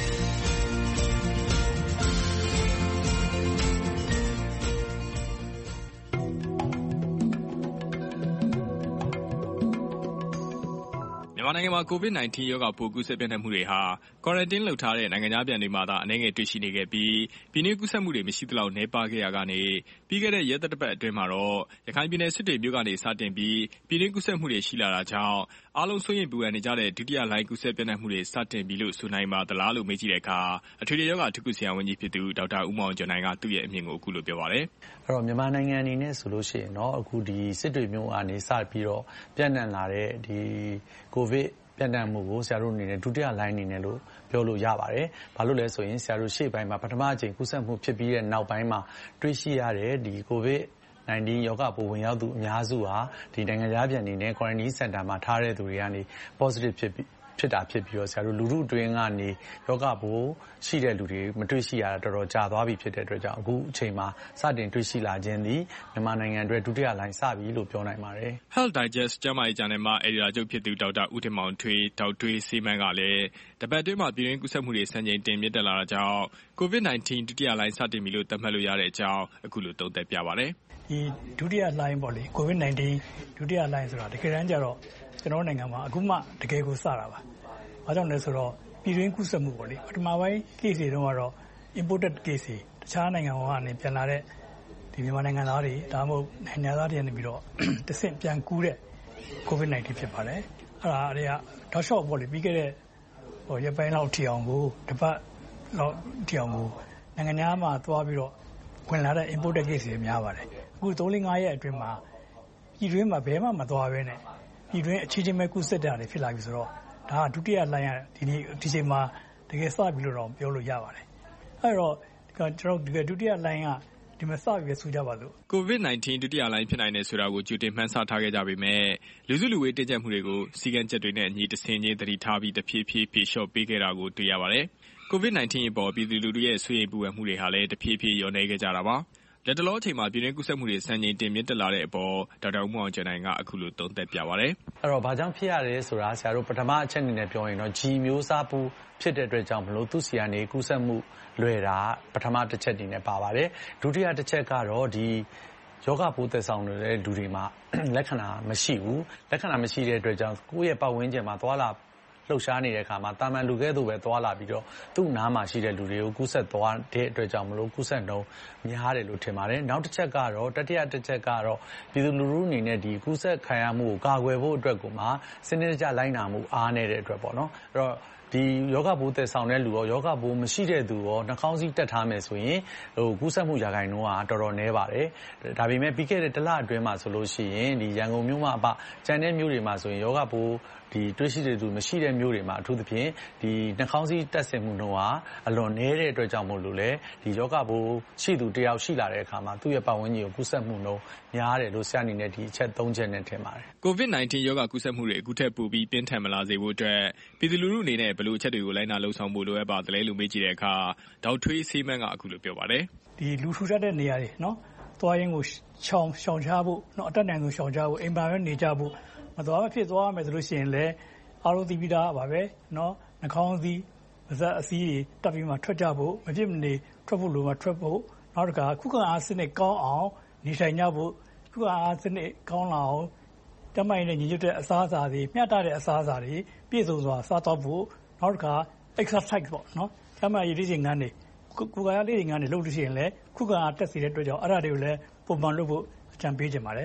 မြန်မာနိုင်ငံမှာ ကိုဗစ်nineteen ရောဂါပိုးကူးစက်ပြန့်နှံ့မှုတွေဟာ quarantine လုပ်ထားတဲ့နိုင်ငံခြားပြန်တွေမှာသာအနည်းငယ်တွေ့ရှိနေခဲ့ပြီးပြည်내ကူးစက်မှုတွေမရှိသလောက်နည်းပါးခဲ့ရကနေပြီးခဲ့တဲ့ရက်သတ္တပတ်အတွင်းမှာတော့ရခိုင်ပြည်နယ်စစ်တွေမြို့ကနေစတင်ပြီးပြည်내ကူးစက်မှုတွေရှိလာတာကြောင့်အားလုံးစိုးရိမ်ပူပန်နေကြတဲ့ဒုတိယလှိုင်းကူးစက်ပြန့်နှံ့မှုတွေစတင်ပြီလို့ဆိုနိုင်ပါသလားလို့မေးကြည့်တဲ့အခါအထွေထွေရောဂါအထူးကုဆရာဝန်ကြီးဖြစ်သူဒေါက်တာဦးမောင်ကျော်နိုင်ကသူ့ရဲ့အမြင်ကိုအခုလိုပြောပါတယ်။အဲ့တော့မြန်မာနိုင်ငံအနေနဲ့ဆိုလို့ရှိရင်တော့အခုဒီစစ်တွေမြို့ကနေစပြီးတော့ပြန့်နှံ့လာတဲ့ဒီကိုဗစ်ပြန့်နှံ့မှုကိုဆရာတို့အနေနဲ့ဒုတိယလှိုင်းအနေနဲ့လို့ပြောလို့ရပါတယ်။ဘာလို့လဲဆိုရင်ဆရာတို့ရှေ့ပိုင်းမှာပထမအကြိမ်ကူးစက်မှုဖြစ်ပြီးတဲ့နောက်ပိုင်းမှာတွေ့ရှိရတဲ့ဒီကိုဗစ်nineteenရောဂါပိုးဝင်ရောက်သူအများစုဟာဒီနိုင်ငံခြားပြန်နေနဲ့ quarantine center မှာထားတဲ့သူတွေကနေ positive ဖြစ်ပြီးဖြစ်တာဖြစ်ပြီးတော့ဆရာတို့လူထုအတွင်းကနေယောဂပိုးရှိတဲ့လူတွေမတွေ့ရှိရတာတော်တော်ကြာသွားပြီဖြစ်တဲ့အတွက်ကြောင့်အခုအချိန်မှာစတင်တွေ့ရှိလာခြင်းသည်မြန်မာနိုင်ငံအတွက်ဒုတိယလှိုင်းစပြီလို့ပြောနိုင်ပါတယ်။ Health Digest ကျန်းမာရေးဂျာနယ်မှာအယ်ဒီတာချုပ်ဖြစ်သူဒေါက်တာဦးတင်မောင်ထွေးဒေါက်ထွေးစေးမန်းကလည်းတပတ်အတွင်းမှာပြည်တွင်းကူးစက်မှုတွေစံချိန်တင်မြင့်တက်လာတာကြောင့်ကိုဗစ်nineteenဒုတိယလှိုင်းစတင်ပြီလို့သတ်မှတ်လို့ရတဲ့အကြောင်းအခုလိုသုံးသပ်ပြပါတယ်။ဒီဒုတိယလှိုင်းပေါ့လေကိုဗစ်nineteenဒုတိယလှိုင်းဆိုတာတကယ်တမ်းကျတော့ကျွန်တော်နိုင်ငံမှာအခုမှတကယ်ကိုစတာပါ။ဘာကြောင့်လဲဆိုတော့ပြည်တွင်းကူးစက်မှုပေါ့လေပထမပိုင်း case တွေတုန်းကတော့ imported case တွေတခြားနိုင်ငံကနေပြန်လာတဲ့ဒီမြန်မာနိုင်ငံသားတွေဒါမှမဟုတ်နိုင်ငံသားတွေနေပြီးတော့တဆင့်ပြန်ကူးတဲ့ ကိုဗစ်nineteenဖြစ်ပါတယ်။အဲ့ဒါတွေကတောက်လျှောက်ပေါ့လေပြီးခဲ့တဲ့ဟိုရက်ပိုင်းလောက်ထီအောင်ကိုတစ်ပတ်လောက်ထီအောင်ကိုနိုင်ငံသားမှာသွားပြီးတော့ဝင်လာတဲ့ imported case တွေများပါတယ်။အခုthree fourရက်အတွင်းမှာပြည်တွင်းမှာဘယ်မှမသွားဘဲနဲ့ပြည်တွင်းအခြေချင်းပဲကူးစက်တာတွေဖြစ်လာပြီဆိုတော့ဒါကဒုတိယလှိုင်းရဒီနေ့ဒီချိန်မှာတကယ်စပြီလို့တော့ပြောလို့ရပါတယ်။အဲ့တော့ကျွန်တော်ဒီဒုတိယလှိုင်းကဒီမှာစပြီဆိုကြပါစို့ကိုဗစ်nineteenဒုတိယလှိုင်းဖြစ်နိုင်တယ်ဆိုတာကိုကြိုတင်မှန်းဆထားခဲ့ကြပေမဲ့လူစုလူဝေးတင်းကျပ်မှုတွေကိုစီကံချက်တွေနဲ့အညီတဆင်ချင်းသတိထားပြီးတဖြည်းဖြည်းဖြေလျှော့ပေးခဲ့တာကိုတွေ့ရပါတယ်။ကိုဗစ်nineteenအပေါ်ပြည်သူလူထုရဲ့ဆွေးနွေးပူပန်မှုတွေဟာလည်းတဖြည်းဖြည်းလျော့နေခဲ့ကြတာပါ။လက်တလောအချိန်မှာပြည်တွင်းကူးစက်မှုတွေစံချိန်တင်မြင့်တက်လာတဲ့အပေါ်ဒေါက်တာဦးမောင်ကျော်နိုင်ကအခုလိုသုံးသပ်ပြပါတယ်။အဲ့တော့ဘာကြောင့်ဖြစ်ရတယ်ဆိုတာဆရာတို့ပထမအချက်အနေနဲ့ပြောရင်တော့ G မျိုးစားပူဖြစ်တဲ့အတွက်ကြောင့်မလို့သူစီကနေကူးစက်မှုလွယ်တာပထမတစ်ချက်အနေနဲ့ပါပါတယ်။ဒုတိယတစ်ချက်ကတော့ဒီယောဂပိုးသက်ဆောင်တဲ့လူတွေမှာလက္ခဏာမရှိဘူး။လက္ခဏာမရှိတဲ့အတွက်ကြောင့်ကိုယ့်ရဲ့ပတ်ဝန်းကျင်မှာသွာလာလှုပ်ရှားနေတဲ့အခါမှာတာမန်လူကဲ့သို့ပဲသွားလာပြီးတော့သူ့နားမှာရှိတဲ့လူတွေကိုကူးစက်သွားတဲ့အတွက်ကြောင့်မလို့ကူးစက်နှုန်းများတယ်လို့ထင်ပါတယ်။နောက်တစ်ချက်ကတော့တတိယတစ်ချက်ကတော့ပြည်သူလူထုအနေနဲ့ဒီကူးစက်ခံရမှုကိုကာကွယ်ဖို့အတွက်ကိုမှစနစ်တကျလိုက်နာမှုအားနေတဲ့အတွက်ပေါ့နော်။အဲ့တော့ဒီယောဂပိုးသက်ဆောင်တဲ့လူရောယောဂပိုးမရှိတဲ့သူရောနှာခေါင်းစည်းတက်ထားမယ်ဆိုရင်ဟိုကူးစက်မှုရာခိုင်နှုန်းကတော်တော်နည်းပါတယ်။ဒါပေမဲ့ပြီးခဲ့တဲ့တစ်လအတွင်းမှာဆိုလို့ရှိရင်ဒီရန်ကုန်မြို့မှာအပကျန်တဲ့မြို့တွေမှာဆိုရင်ယောဂပိုးဒီတွေ့ရှိတဲ့သူမရှိတဲ့မျိုးတွေမှာအထူးသဖြင့်ဒီနှာခေါင်းစည်းတက်ဆင်မှုနှုန်းဟာအလွန်နည်းတဲ့အတွက်ကြောင့်မို့လို့လေဒီယောဂပိုးရှိသူတယောက်ရှိလာတဲ့အခါမှာသူ့ရဲ့ပတ်ဝန်းကျင်ကိုကူးစက်မှုနှုန်းများတယ်လို့ဆရာအနေနဲ့ဒီအချက်သုံးချက်နဲ့ထင်ပါတယ်။ ကိုဗစ်nineteen ရောဂါကူးစက်မှုတွေအခုထက်ပိုပြီးပြင်းထန်မလာစေဖို့အတွက်ပြည်သူလူထုအနေနဲ့ဘယ်လိုအချက်တွေကိုလိုက်နာလှုံ့ဆော်ဖို့လိုအပ်ပါသလဲလို့မေးကြည့်တဲ့အခါဒေါက်ထွေးဆေးမန်းကအခုလိုပြောပါတယ်။ဒီလူထူထပ်တဲ့နေရာတွေနော်သွားရင်ကိုရှောင်ရှောင်ချဖို့နော်အတက်နိုင်ဆုံးရှောင်ချဖို့အိမ်ပါပဲနေကြဖို့မသွားမဖြစ်သွားမယ်ဆိုလို့ရှိရင်လည်းအားလုံးသိပြီးသားပါပဲနော်နှာခေါင်းစည်းပါးစပ်အစည်းတွေတက်ပြီးမှထွက်ကြဖို့မဖြစ်မနေထွက်ဖို့လိုမှထွက်ဖို့နောက်တစ်ခါခုခံအားစနစ်ကောင်းအောင်နေထိုင်ကြဖို့ခုခံအားစနစ်ကောင်းလာအောင်တမိုင်းနဲ့ညီညွတ်တဲ့အစားအစာတွေမျှတတဲ့အစားအစာတွေပြည့်စုံစွာစားတော့ဖို့နောက်တစ်ခါ exercise ပေါ့နော်တမိုင်းရည်ရည်ငန်းတွေကိုယ်ကာယလေးငန်းတွေလုပ်လို့ရှိရင်လည်းခုခံအားတက်စေတဲ့အတွက်ကြောင့်အဲ့ဒါတွေကိုလည်းပုံမှန်လုပ်ဖို့အကြံပေးချင်ပါတယ်က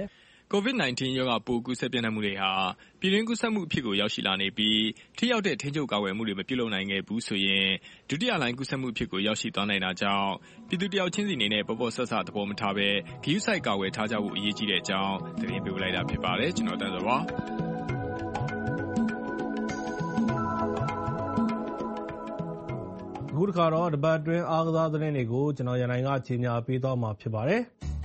ကိုဗစ် ၁၉ ရောဂါပိုးကူးစက်ပြန့်နှံ့မှုတွေဟာပြည်တွင်းကူးစက်မှုအဖြစ်ကိုရောက်ရှိလာနေပြီးထိရောက်တဲ့ထိန်းချုပ်ကာကွယ်မှုတွေမပြုလုပ်နိုင်ခဲ့ဘူးဆိုရင်ဒုတိယလှိုင်းကူးစက်မှုအဖြစ်ကိုရောက်ရှိသွားနိုင်တာကြောင့်ပြည်သူတယောက်ချင်းစီအနေနဲ့ပေါ်ပေါ်ဆဆသဘောမထားဘဲဂရုစိုက်ကာကွယ်ထားကြဖို့အရေးကြီးတဲ့အကြောင်းသတင်းပေးလိုက်တာဖြစ်ပါတယ်ကျွန်တော်တန်းစောပါအခုတစ်ခါတော့တပတ်တွင်းအားကစားသတင်းတွေကိုကျွန်တော်ရန်နိုင်ကကြီးညာပေးသွားမှာဖြစ်ပါတယ်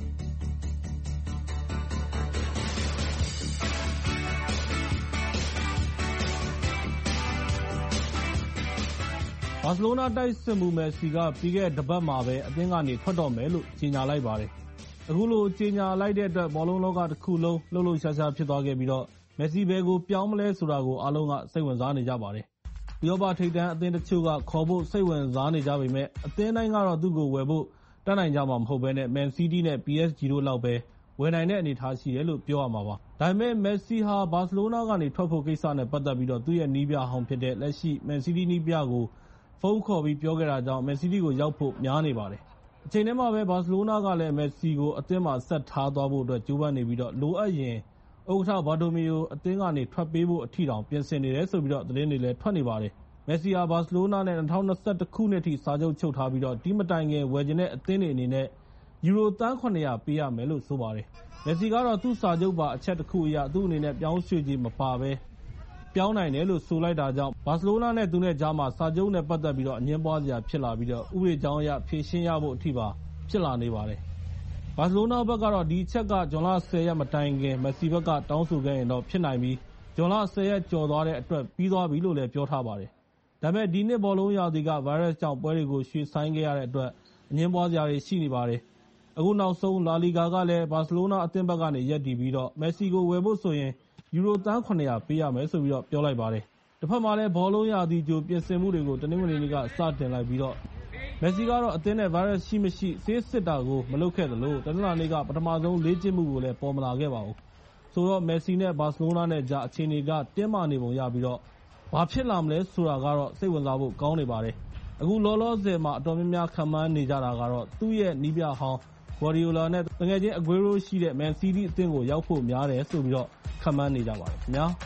ဘာစီလိုနာတိုက်စစ်မှုမယ်စီကပြီးခဲ့တဲ့ပတ်မှာပဲအသင်းကနေထွက်တော့မယ်လို့ကြေညာလိုက်ပါတယ်။အခုလိုကြေညာလိုက်တဲ့အတွက်ဘောလုံးလောကတစ်ခုလုံးလှုပ်လှုပ်ရှားရှားဖြစ်သွားခဲ့ပြီးတော့မက်ဆီဘယ်ကိုပြောင်းမလဲဆိုတာကိုအားလုံးကစိတ်ဝင်စားနေကြပါတယ်။ဥရောပထိပ်တန်းအသင်းတချို့ကခေါ်ဖို့စိတ်ဝင်စားနေကြပေမဲ့အသင်းတိုင်းကတော့သူ့ကိုဝယ်ဖို့တတ်နိုင်ကြမှာမဟုတ်ဘဲနဲ့ Man City နဲ့ P S G တို့လောက်ပဲဝယ်နိုင်တဲ့အနေအထားရှိတယ်လို့ပြောရမှာပါ။ဒါပေမဲ့မက်ဆီဟာဘာစီလိုနာကနေထွက်ဖို့ကိစ္စနဲ့ပတ်သက်ပြီးတော့သူ့ရဲ့နီးပြဟောင်းဖြစ်တဲ့လက်ရှိ Man City နီးပြကိုဖုန်းခေါ်ပြီးပြောခဲ့တာကြောင့်မက်ဆီကိုရောက်ဖို့များနေပါတယ်။အချိန်ထဲမှာပဲဘာစီလိုနာကလည်းမက်ဆီကိုအသင်းမှာဆက်ထားသွားဖို့အတွက်ကြိုးပမ်းနေပြီးတော့လိုအပ်ရင်ဥက္ကဋ္ဌဘာတိုမီယိုအသင်းကနေထွက်ပေးဖို့အထိတောင်ပြင်ဆင်နေတယ်ဆိုပြီးတော့သတင်းတွေလည်းထွက်နေပါတယ်။မက်ဆီဟာဘာစီလိုနာနဲ့၂၀၂၁ခုနှစ်ထိစာချုပ်ချုပ်ထားပြီးတော့ဒီမတိုင်ခင်ဝယ်ချင်တဲ့အသင်းတွေအနေနဲ့ယူရိုသန်းခုနှစ်ရာပေးရမယ်လို့ဆိုပါတယ်။မက်ဆီကတော့သူ့စာချုပ်ပါအချက်တစ်ခုအရသူ့အနေနဲ့ပြောင်းရွှေ့ခြင်းမပါဘဲပြောင်းနိုင်တယ်လို့ဆိုလိုက်တာကြောင့်ဘာစီလိုနာနဲ့သူနဲ့ကြားမှာစာချုပ်နဲ့ပတ်သက်ပြီးတော့အငြင်းပွားစရာဖြစ်လာပြီးတော့ဥပဒေကြောင်းအရဖြေရှင်းရဖို့အထိပါဖြစ်လာနေပါတယ်။ဘာစီလိုနာဘက်ကတော့ဒီအချက်ကဇွန်လ၁၀ရက်မတိုင်ခင်မက်ဆီဘက်ကတောင်းဆိုခဲ့ရင်တော့ဖြစ်နိုင်ပြီးဇွန်လ၁၀ရက်ကျော်သွားတဲ့အတွက်ပြီးသွားပြီလို့လည်းပြောထားပါတယ်။ဒါပေမဲ့ဒီနှစ်ဘောလုံးရာသီကဗိုင်းရပ်စ်ကြောင့်ပွဲတွေကိုရွှေ့ဆိုင်းခဲ့ရတဲ့အတွက်အငြင်းပွားစရာတွေရှိနေပါတယ်။အခုနောက်ဆုံးလာလီဂါကလည်းဘာစီလိုနာအသင်းဘက်ကနေရပ်တည်ပြီးတော့မက်ဆီကိုဝယ်ဖို့ဆိုရင်ယူရိုသန်းခုနှစ်ရာပေးရမယ်ဆိုပြီးတော့ပြောလိုက်ပါတယ်။တစ်ဖက်မှာလည်းဘောလုံးရာသီကြိုပြင်ဆင်မှုတွေကိုတနင်္ဂနွေနေ့ကစတင်လိုက်ပြီးတော့မက်ဆီကတော့အသင်းနဲ့ဗိုင်းရပ်စ်ရှိမရှိဆေးစစ်တာကိုမလုပ်ခဲ့သလိုတနင်္လာနေ့ကပထမဆုံးလေ့ကျင့်မှုကိုလည်းပေါ်မလာခဲ့ပါဘူး။ဆိုတော့မက်ဆီနဲ့ဘာစီလိုနာနဲ့ကြားအခြေအနေကတင်းမာနေပုံရပြီးတော့ဘာဖြစ်လာမလဲဆိုတာကတော့စိတ်ဝင်စားဖို့ကောင်းနေပါတယ်။အခုလောလောဆယ်မှာအတော်များများခံမှန်းနေကြတာကတော့သူ့ရဲ့နီးပြဟောင်းဂွာဒီယိုလာနဲ့တကယ်ချင်းအဂွေးရိုးရှိတဲ့မန်စီးတီးအသင်းကိုရောက်ဖို့များတယ်ဆိုပြီးတော့ခန့်မှန်းနေကြပါတယ်ခင်ဗျာ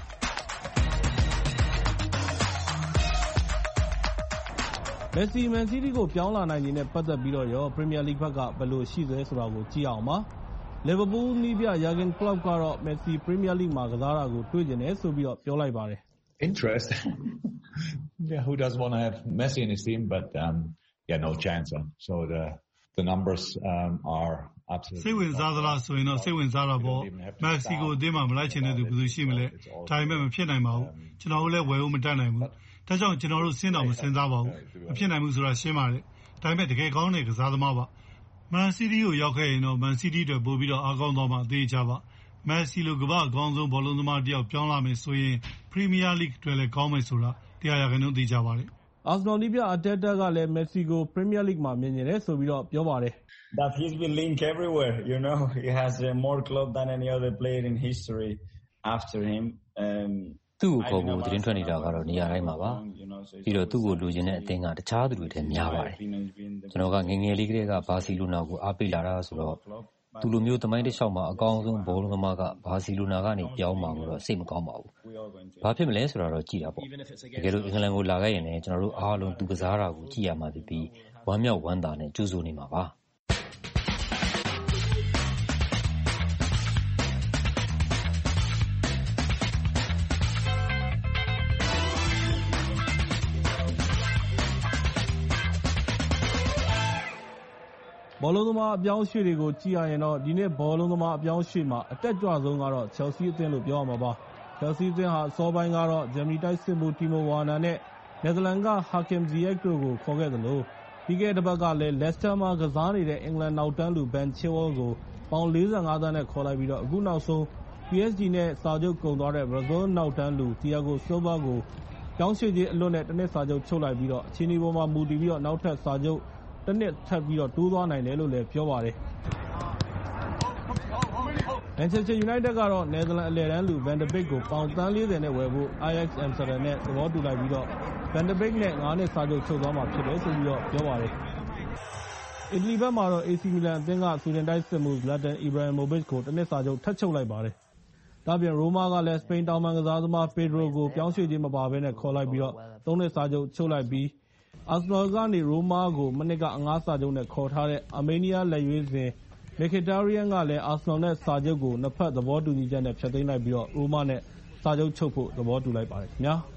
မက်ဆီမန်စီးတီးကိုပြောင်းလာနိုင်တဲ့ပတ်သက်ပြီးတော့ရောပရီးမီယာလိဂ်ဘက်ကဘယ်လိုရှိသလဲဆိုတာကိုကြည့်အောင်ပါလီဗာပူးနီးပြယာဂင်ကလော့ကတော့မက်ဆီပရီးမီယာလိဂ်မှာကစားတာကိုတွေ့ကျင်တယ်ဆိုပြီးတော့ပြောလိုက်ပါတယ် Interest yeah who doesn't want to have Messi in his team but um yeah no chance huh? so the the numbers um are စိတ်ဝင်စားသလားဆိုရင်တော့စိတ်ဝင်စားတာပေါ့မက်ဆီကိုအသင်းမှာမလိုက်ချင်တဲ့သူဘယ်သူရှိမလဲဒါပေမဲ့မဖြစ်နိုင်ပါဘူးကျွန်တော်တို့လည်းဝယ်ဖို့မတတ်နိုင်ဘူးဒါကြောင့်ကျွန်တော်တို့စဉ်းတော်မစဉ်းစားပါဘူးမဖြစ်နိုင်ဘူးဆိုတာရှင်းပါတယ်ဒါပေမဲ့တကယ်ကောင်းတဲ့ကစားသမားပါမန်စီးတီးကိုရောက်ခဲ့ရင်တော့မန်စီးတီးတွေပို့ပြီးတော့အားကောင်းသွားမှအသေးချပါမက်ဆီလိုကမ္ဘာအကောင်းဆုံးဘောလုံးသမားတစ်ယောက်ပြောင်းလာမယ်ဆိုရင်ပရီးမီယာလိဂ်တွေလည်းကောင်းမယ်ဆိုတာတရားရခဏသိကြပါတယ်အာဆနယ်နီးပြအတက်တက်ကလည်းမက်ဆီကိုပရီးမီယာလိဂ်မှာမြင်နေတယ်ဆိုပြီးတော့ပြောပါတယ် That he's been linked everywhere, you know. He has uh, more club than any other player in history after him. Um, သူ့ကိုခေါ်ဖို့သတင်းထွက်နေတာကတော့နေရာတိုင်းမှာပါပြီးတော့သူ့ကိုလူချင်းတဲ့အသင်းကတခြားသူတွေထဲများပါတယ်ကျွန်တော်ကငငယ်လေးကတည်းကဘာစီလိုနာကိုအားပေးလာတာဆိုတော့သူလိုမျိုးသမိုင်းတစ်လျှောက်မှာအကောင်းဆုံးဘောလုံးသမားကဘာစီလိုနာကနေပြောင်းမှာကိုတော့စိတ်မကောင်းပါဘူးဘာဖြစ်မလဲဆိုတာတော့ကြည့်တာပေါ့တကယ်လို့အင်္ဂလန်ကိုလာခဲ့ရင်လည်းကျွန်တော်တို့အားလုံးသူကစားတာကိုကြည့်ရမှာဖြစ်ပြီးဝမ်းမြောက်ဝမ်းသာနဲ့ကြိုးစိုးနေမှာပါဘောလုံးသမားအပြောင်းအရွှေ့တွေကိုကြည့်ရရင်တော့ဒီနေ့ဘောလုံးသမားအပြောင်းအရွှေ့မှာအတက်ကြွဆုံးကတော့ Chelsea အသင်းလို့ပြောရမှာပါ။ Chelsea အသင်းဟာအစောပိုင်းကတော့ဂျာမနီတိုက်စစ်မှုတီမိုဝါနာနဲ့နယ်သာလန်က Hakim Ziyech တို့ကိုခေါ်ခဲ့သလိုပြီးခဲ့တဲ့ဘက်ကလည်း Leicester မှာကစားနေတဲ့အင်္ဂလန်နောက်တန်းလူ Ben Chilwell ကိုပေါင်လေးဆယ့်ငါးသန်းနဲ့ခေါ်လိုက်ပြီးတော့အခုနောက်ဆုံး P S G နဲ့စာချုပ်ကုန်သွားတဲ့ Brazil နောက်တန်းလူ Thiago Silva ကိုပြောင်းရွှေ့ခြင်းအလွတ်နဲ့တစ်နှစ်စာချုပ်ချုပ်လိုက်ပြီးတော့အခြေအနေပေါ်မှာမူတည်ပြီးတော့နောက်ထပ်စာချုပ်တစ်နှစ်ထပ်ပြီးတော့တိုးသွားနိုင်တယ်လို့လည်းပြောပါတယ်။ Manchester United ကတော့နယ်သာလန်အလယ်တန်းလူ Van de Beek ကိုပေါင်သန်းလေးဆယ်နဲ့ဝယ်ဖို့ Ajax Amsterdam နဲ့သဘောတူလိုက်ပြီးတော့ Van de Beek နဲ့ငါးနှစ်စာချုပ်ချုပ်သွားမှာဖြစ်တယ်ဆိုပြီးတော့ပြောပါတယ်။အီတလီဘက်မှာတော့ အေစီ Milan အသင်းကဆွီဒင်တိုက်စစ်မှူး Zlatan Ibrahimovic ကိုတစ်နှစ်စာချုပ်ထပ်ချုပ်လိုက်ပါတယ်။ဒါ့အပြင်ရိုမာကလည်းစပိန်တောင်ပိုင်းကစားသမား Pedro ကိုပြောင်းရွှေ့ခြင်းမပါဘဲနဲ့ခေါ်လိုက်ပြီးတော့သုံးနှစ်စာချုပ်ချုပ်လိုက်ပြီးအာဆနယ်ကနေရိုမာကိုမနှစ်ကအငှားစာချုပ်နဲ့ခေါ်ထားတဲ့အာမေးနီးယားလက်ရွေးစင် Mkhitaryan ကလည်းအာဆနယ်နဲ့စာချုပ်ကိုနှစ်ဖက်သဘောတူညီချက်နဲ့ဖျက်သိမ်းလိုက်ပြီးတော့ရိုမာနဲ့စာချုပ်ချုပ်ဖို့သဘောတူလိုက်ပါတယ်ခင်ဗျာ။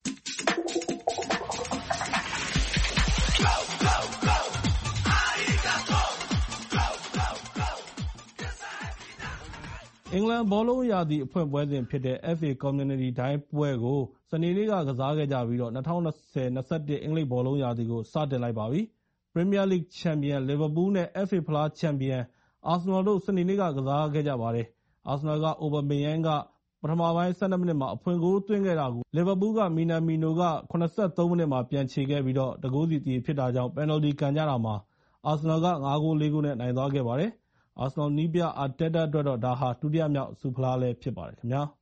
အင်္ဂလန်ဘောလုံးရာသီအဖွင့်ပွဲစဉ်ဖြစ်တဲ့ F A Community ဒိုင်းပွဲကိုစနေနေ့ကကစားခဲ့ကြပြီးတော့၂၀၂၀ ၂၁ အင်္ဂလိပ်ဘောလုံးရာသီကိုစတင်လိုက်ပါပြီ။ Premier League ချန်ပီယံ Liverpool နဲ့ F A ဖလားချန်ပီယံ Arsenal တို့စနေနေ့ကကစားခဲ့ကြပါတယ်။ Arsenal က Aubameyang ကပထမပိုင်း၁၂မိနစ်မှာအဖွင့်ဂိုးသွင်းခဲ့တာကို Liverpool က Minamino က၇၃မိနစ်မှာပြန်ချေခဲ့ပြီးတော့တဂိုးစီသရေဖြစ်တာကြောင့် penalty ကန်ကြတာမှာ Arsenal က၅ဂိုး၄ဂိုးနဲ့နိုင်သွားခဲ့ပါတယ်။ Arsenal နည်းပြ Arteta အတွက်တော့ဒါဟာဒုတိယမြောက်ဆုဖလားလည်းဖြစ်ပါတယ်ခင်ဗျာ။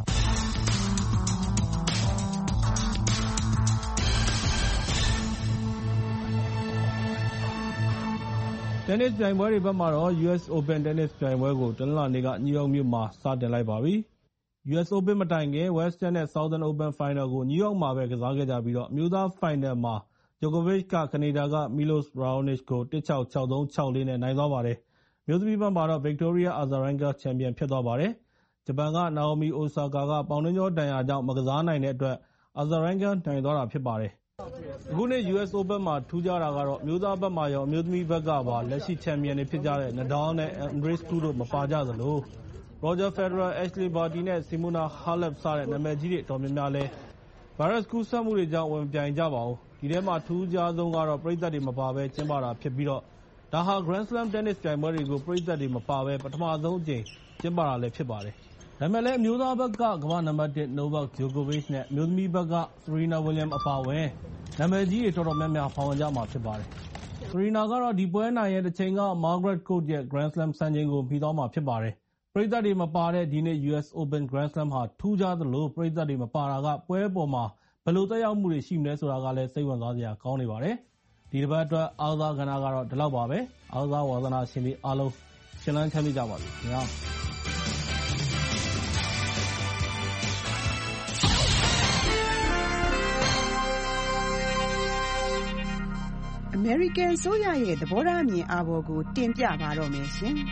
တင်းနစ်ပြိုင်ပွဲတွေဘက်မှာတော့ ယူ အက်စ် Open တင်းနစ်ပြိုင်ပွဲကိုတနင်္လာနေ့ကနယူးယောက်မြို့မှာစတင်လိုက်ပါပြီ။ ယူ အက်စ် Open မတိုင်ခင် Western နဲ့ Southern Open ဖိုင်နယ်ကိုနယူးယောက်မှာပဲကစားခဲ့ကြပြီးတော့အမျိုးသားဖိုင်နယ်မှာ Djokovic ကကနေဒါက Milos Raonic ကို ၁၆ ၆၃ ၆၄ နဲ့နိုင်သွားပါတယ်။မျိုးသမီးဘက်မှာတော့ Victoria Azarenka ချန်ပီယံဖြစ်သွားပါတယ်။ဂျပန်က Naomi Osaka ကပေါင်တွင်းကြောဒဏ်ရာကြောင့်မကစားနိုင်တဲ့အတွက် Azarenka နိုင်သွားတာဖြစ်ပါတယ်။အခုနှစ် ယူ အက်စ် Open မှာထူးခြားတာကတော့အမျိုးသားဘက်မှာရောအမျိုးသမီးဘက်ကပါလက်ရှိချန်ပီယံတွေဖြစ်ကြတဲ့ Nadal နဲ့ Andreescu တို့မပါကြသလို Roger Federer, Ashley Barty နဲ့ Simona Halep စတဲ့နာမည်ကြီးတွေအတော်များများလည်းဗိုင်းရပ်စ်ကူးစက်မှုတွေကြောင့်ဝင်မပြိုင်ကြပါဘူး။ဒီထဲမှာထူးခြားဆုံးကတော့ပရိသတ်တွေမပါဘဲကျင်းပတာဖြစ်ပြီးတော့ဒါဟာ Grand Slam တင်းနစ်ပြိုင်ပွဲတွေကိုပရိသတ်တွေမပါဘဲပထမဆုံးအကြိမ်ကျင်းပတာလည်းဖြစ်ပါတယ်။ဒါပေမဲ့လည်းအမျိုးသားဘက်ကကမ္ဘာ့နံပါတ်တစ် Novak Djokovic နဲ့အမျိုးသမီးဘက်က Serena Williams အပါအဝင်နာမည်ကြီးတွေတော်တော်များများပါဝင်ကြမှာဖြစ်ပါတယ်။ Serena ကတော့ဒီပွဲနိုင်ရဲ့တစ်ချိန်က Margaret Court ရဲ့ Grand Slam စံချိန်ကိုမီသွားမှာဖြစ်ပါတယ်။ပရိသတ်တွေမပါတဲ့ဒီနှစ် ယူ အက်စ် Open Grand Slam ဟာထူးခြားသလိုပရိသတ်တွေမပါတာကပွဲပေါ်မှာဘယ်လိုသက်ရောက်မှုတွေရှိမလဲဆိုတာကလည်းစိတ်ဝင်စားစရာကောင်းနေပါတယ်။ဒီတစ်ပတ်အတွက်အားကစားကဏ္ဍကတော့ဒီလောက်ပါပဲ။အားကစားဝါသနာရှင်တွေအားလုံးရှင်လန်းချမ်းမြေ့ကြပါစေခင်ဗျာ။အမေရိကန်အစိုးရရဲ့သဘောထားအမြင်အာဘော်ကိုတင်ပြပါတော့မယ်ရှင်။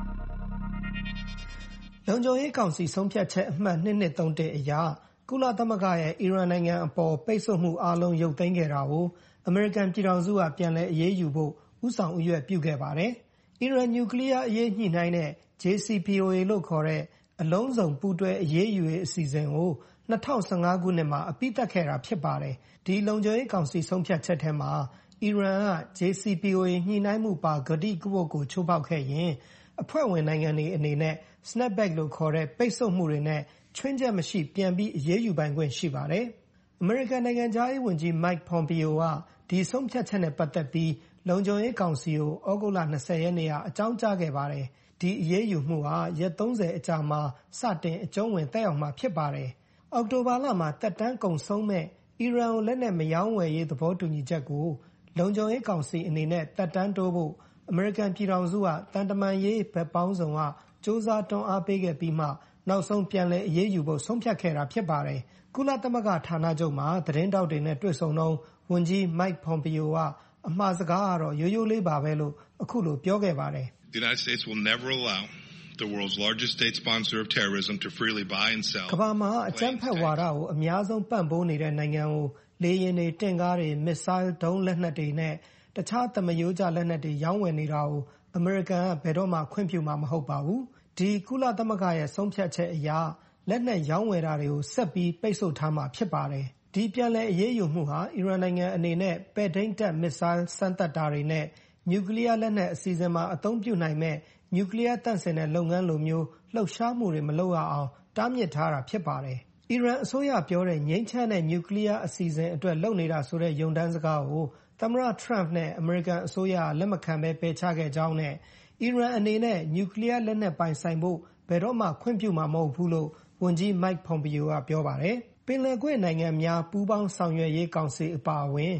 လုံခြုံရေးကောင်စီဆုံးဖြတ်ချက်အမှတ်၂၂၃၁အရကုလသမဂ္ဂရဲ့အီရန်နိုင်ငံအပေါ်ပိတ်ဆို့မှုအားလုံးရုပ်သိမ်းခဲ့တာကိုအမေရိကန်ပြည်ထောင်စုကပြန်လည်အရေးယူဖို့ဦးဆောင်ဦးရွက်ပြုခဲ့ပါတယ်။အီရန်နျူကလ িয়ার အရေးညှိနှိုင်းတဲ့ ဂျေ စီ ပီ အို အေ လို့ခေါ်တဲ့အလုံးစုံပူးတွဲအရေးယူရေးအစီအစဉ်ကို၂၀၁၅ခုနှစ်မှာအပြီးသတ်ခဲ့တာဖြစ်ပါတယ်။ဒီလုံခြုံရေးကောင်စီဆုံးဖြတ်ချက်ထဲမှာအီရန်က ဂျေ စီ ပီ အို အေ ညှိနှိုင်းမှုပါကတိကဝတ်ကိုချိုးဖောက်ခဲ့ရင်အဖွဲ့ဝင်နိုင်ငံတွေအနေနဲ့ snapback လို့ခေါ်တဲ့ပိတ်ဆို့မှုတွေနဲ့ချွင်းချက်မရှိပြန်ပြီးအရေးယူပိုင်ခွင့်ရှိပါတယ်။အမေရိကန်နိုင်ငံခြားရေးဝန်ကြီး Mike Pompeo ကဒီဆုံးဖြတ်ချက်နဲ့ပတ်သက်ပြီးလုံခြုံရေးကောင်စီကိုဩဂုတ်လ၂၀ရက်နေ့ကအကြောင်းကြားခဲ့ပါတယ်။ဒီအရေးယူမှုဟာရက်သုံးဆယ်အကြာမှာစတင်အကျုံးဝင်သက်ရောက်မှာဖြစ်ပါတယ်။အောက်တိုဘာလမှာသက်တမ်းကုန်ဆုံးမဲ့အီရန်ကိုလက်နက်မရောင်းဝယ်ရေးသဘောတူညီချက်ကိုလုံခြုံရေးကောင်စီအနေနဲ့သက်တမ်းတိုးဖို့အမေရိကန်ပြည်ထောင်စုကတန်တမာရေးဘက်ပေါင်းစုံကစ조사တွန်းအားပေးခဲ့ပြီးမှနောက်ဆုံးပြန်လည်အရေးယူဖို့ဆုံးဖြတ်ခဲ့တာဖြစ်ပါတယ်။ကုလသမဂ္ဂဌာနချုပ်မှာသတင်းတောက်တွေနဲ့တွေ့ဆုံတော့ဝန်ကြီး Mike Pompeo ကအမှားစကားကတော့ရိုးရိုးလေးပါပဲလို့အခုလိုပြောခဲ့ပါတယ်။ The United States will never allow the world's largest state sponsor of terrorism to freely buy and sell. ကမ္ဘာမှာအကြမ်းဖက်ဝါဒကိုအများဆုံးပံ့ပိုးနေတဲ့နိုင်ငံကိုလေယာဉ်တွေတင့်ကားတွေမစ်ဆိုင်းဒုံးလက်နက်တွေနဲ့တခြားသမယိုးကျလက်နက်တွေရောင်းဝယ်နေတာကိုအမေရိကန်ကဘယ်တော့မှခွင့်ပြုမှာမဟုတ်ပါဘူး။ဒီကုလသမဂ္ဂရဲ့ဆုံးဖြတ်ချက်အရလက်နက်ရောင်းဝယ်တာတွေကိုဆက်ပြီးပိတ်ဆို့ထားမှာဖြစ်ပါတယ်။ဒီပြန်လည်အရေးယူမှုဟာအီရန်နိုင်ငံအနေနဲ့ပဲ့ထိန်းတပ်မစ်ဆိုင်းစမ်းသပ်တာတွေနဲ့နျူကလ িয়ার လက်နက်အစီအစဉ်မှာအသုံးပြုနိုင်မဲ့နျူကလ িয়ার တန့်စင်တဲ့လုပ်ငန်းလိုမျိုးလှုပ်ရှားမှုတွေမလုပ်ရအောင်တားမြစ်ထားတာဖြစ်ပါတယ်။အီရန်အစိုးရပြောတဲ့ငြိမ်းချမ်းတဲ့နျူကလ িয়ার အစီအစဉ်အတွက်လုပ်နေတာဆိုတဲ့ယုံတန်းစကားကိုသမ္မတထရမ့်နဲ့အမေရိကန်အစိုးရလက်မခံဘဲပယ်ချခဲ့ကြောင်းနဲ့အီရန်အနေနဲ့နျူကလ িয়ার လက်နက်ပိုင်ဆိုင်ဖို့ဘယ်တော့မှခွင့်ပြုမှာမဟုတ်ဘူးလို့ဝန်ကြီး Mike Pompeo ကပြောပါတယ်။ပင်လယ်ကွေ့နိုင်ငံများပူးပေါင်းဆောင်ရွက်ရေးကောင်စီအပါအဝင်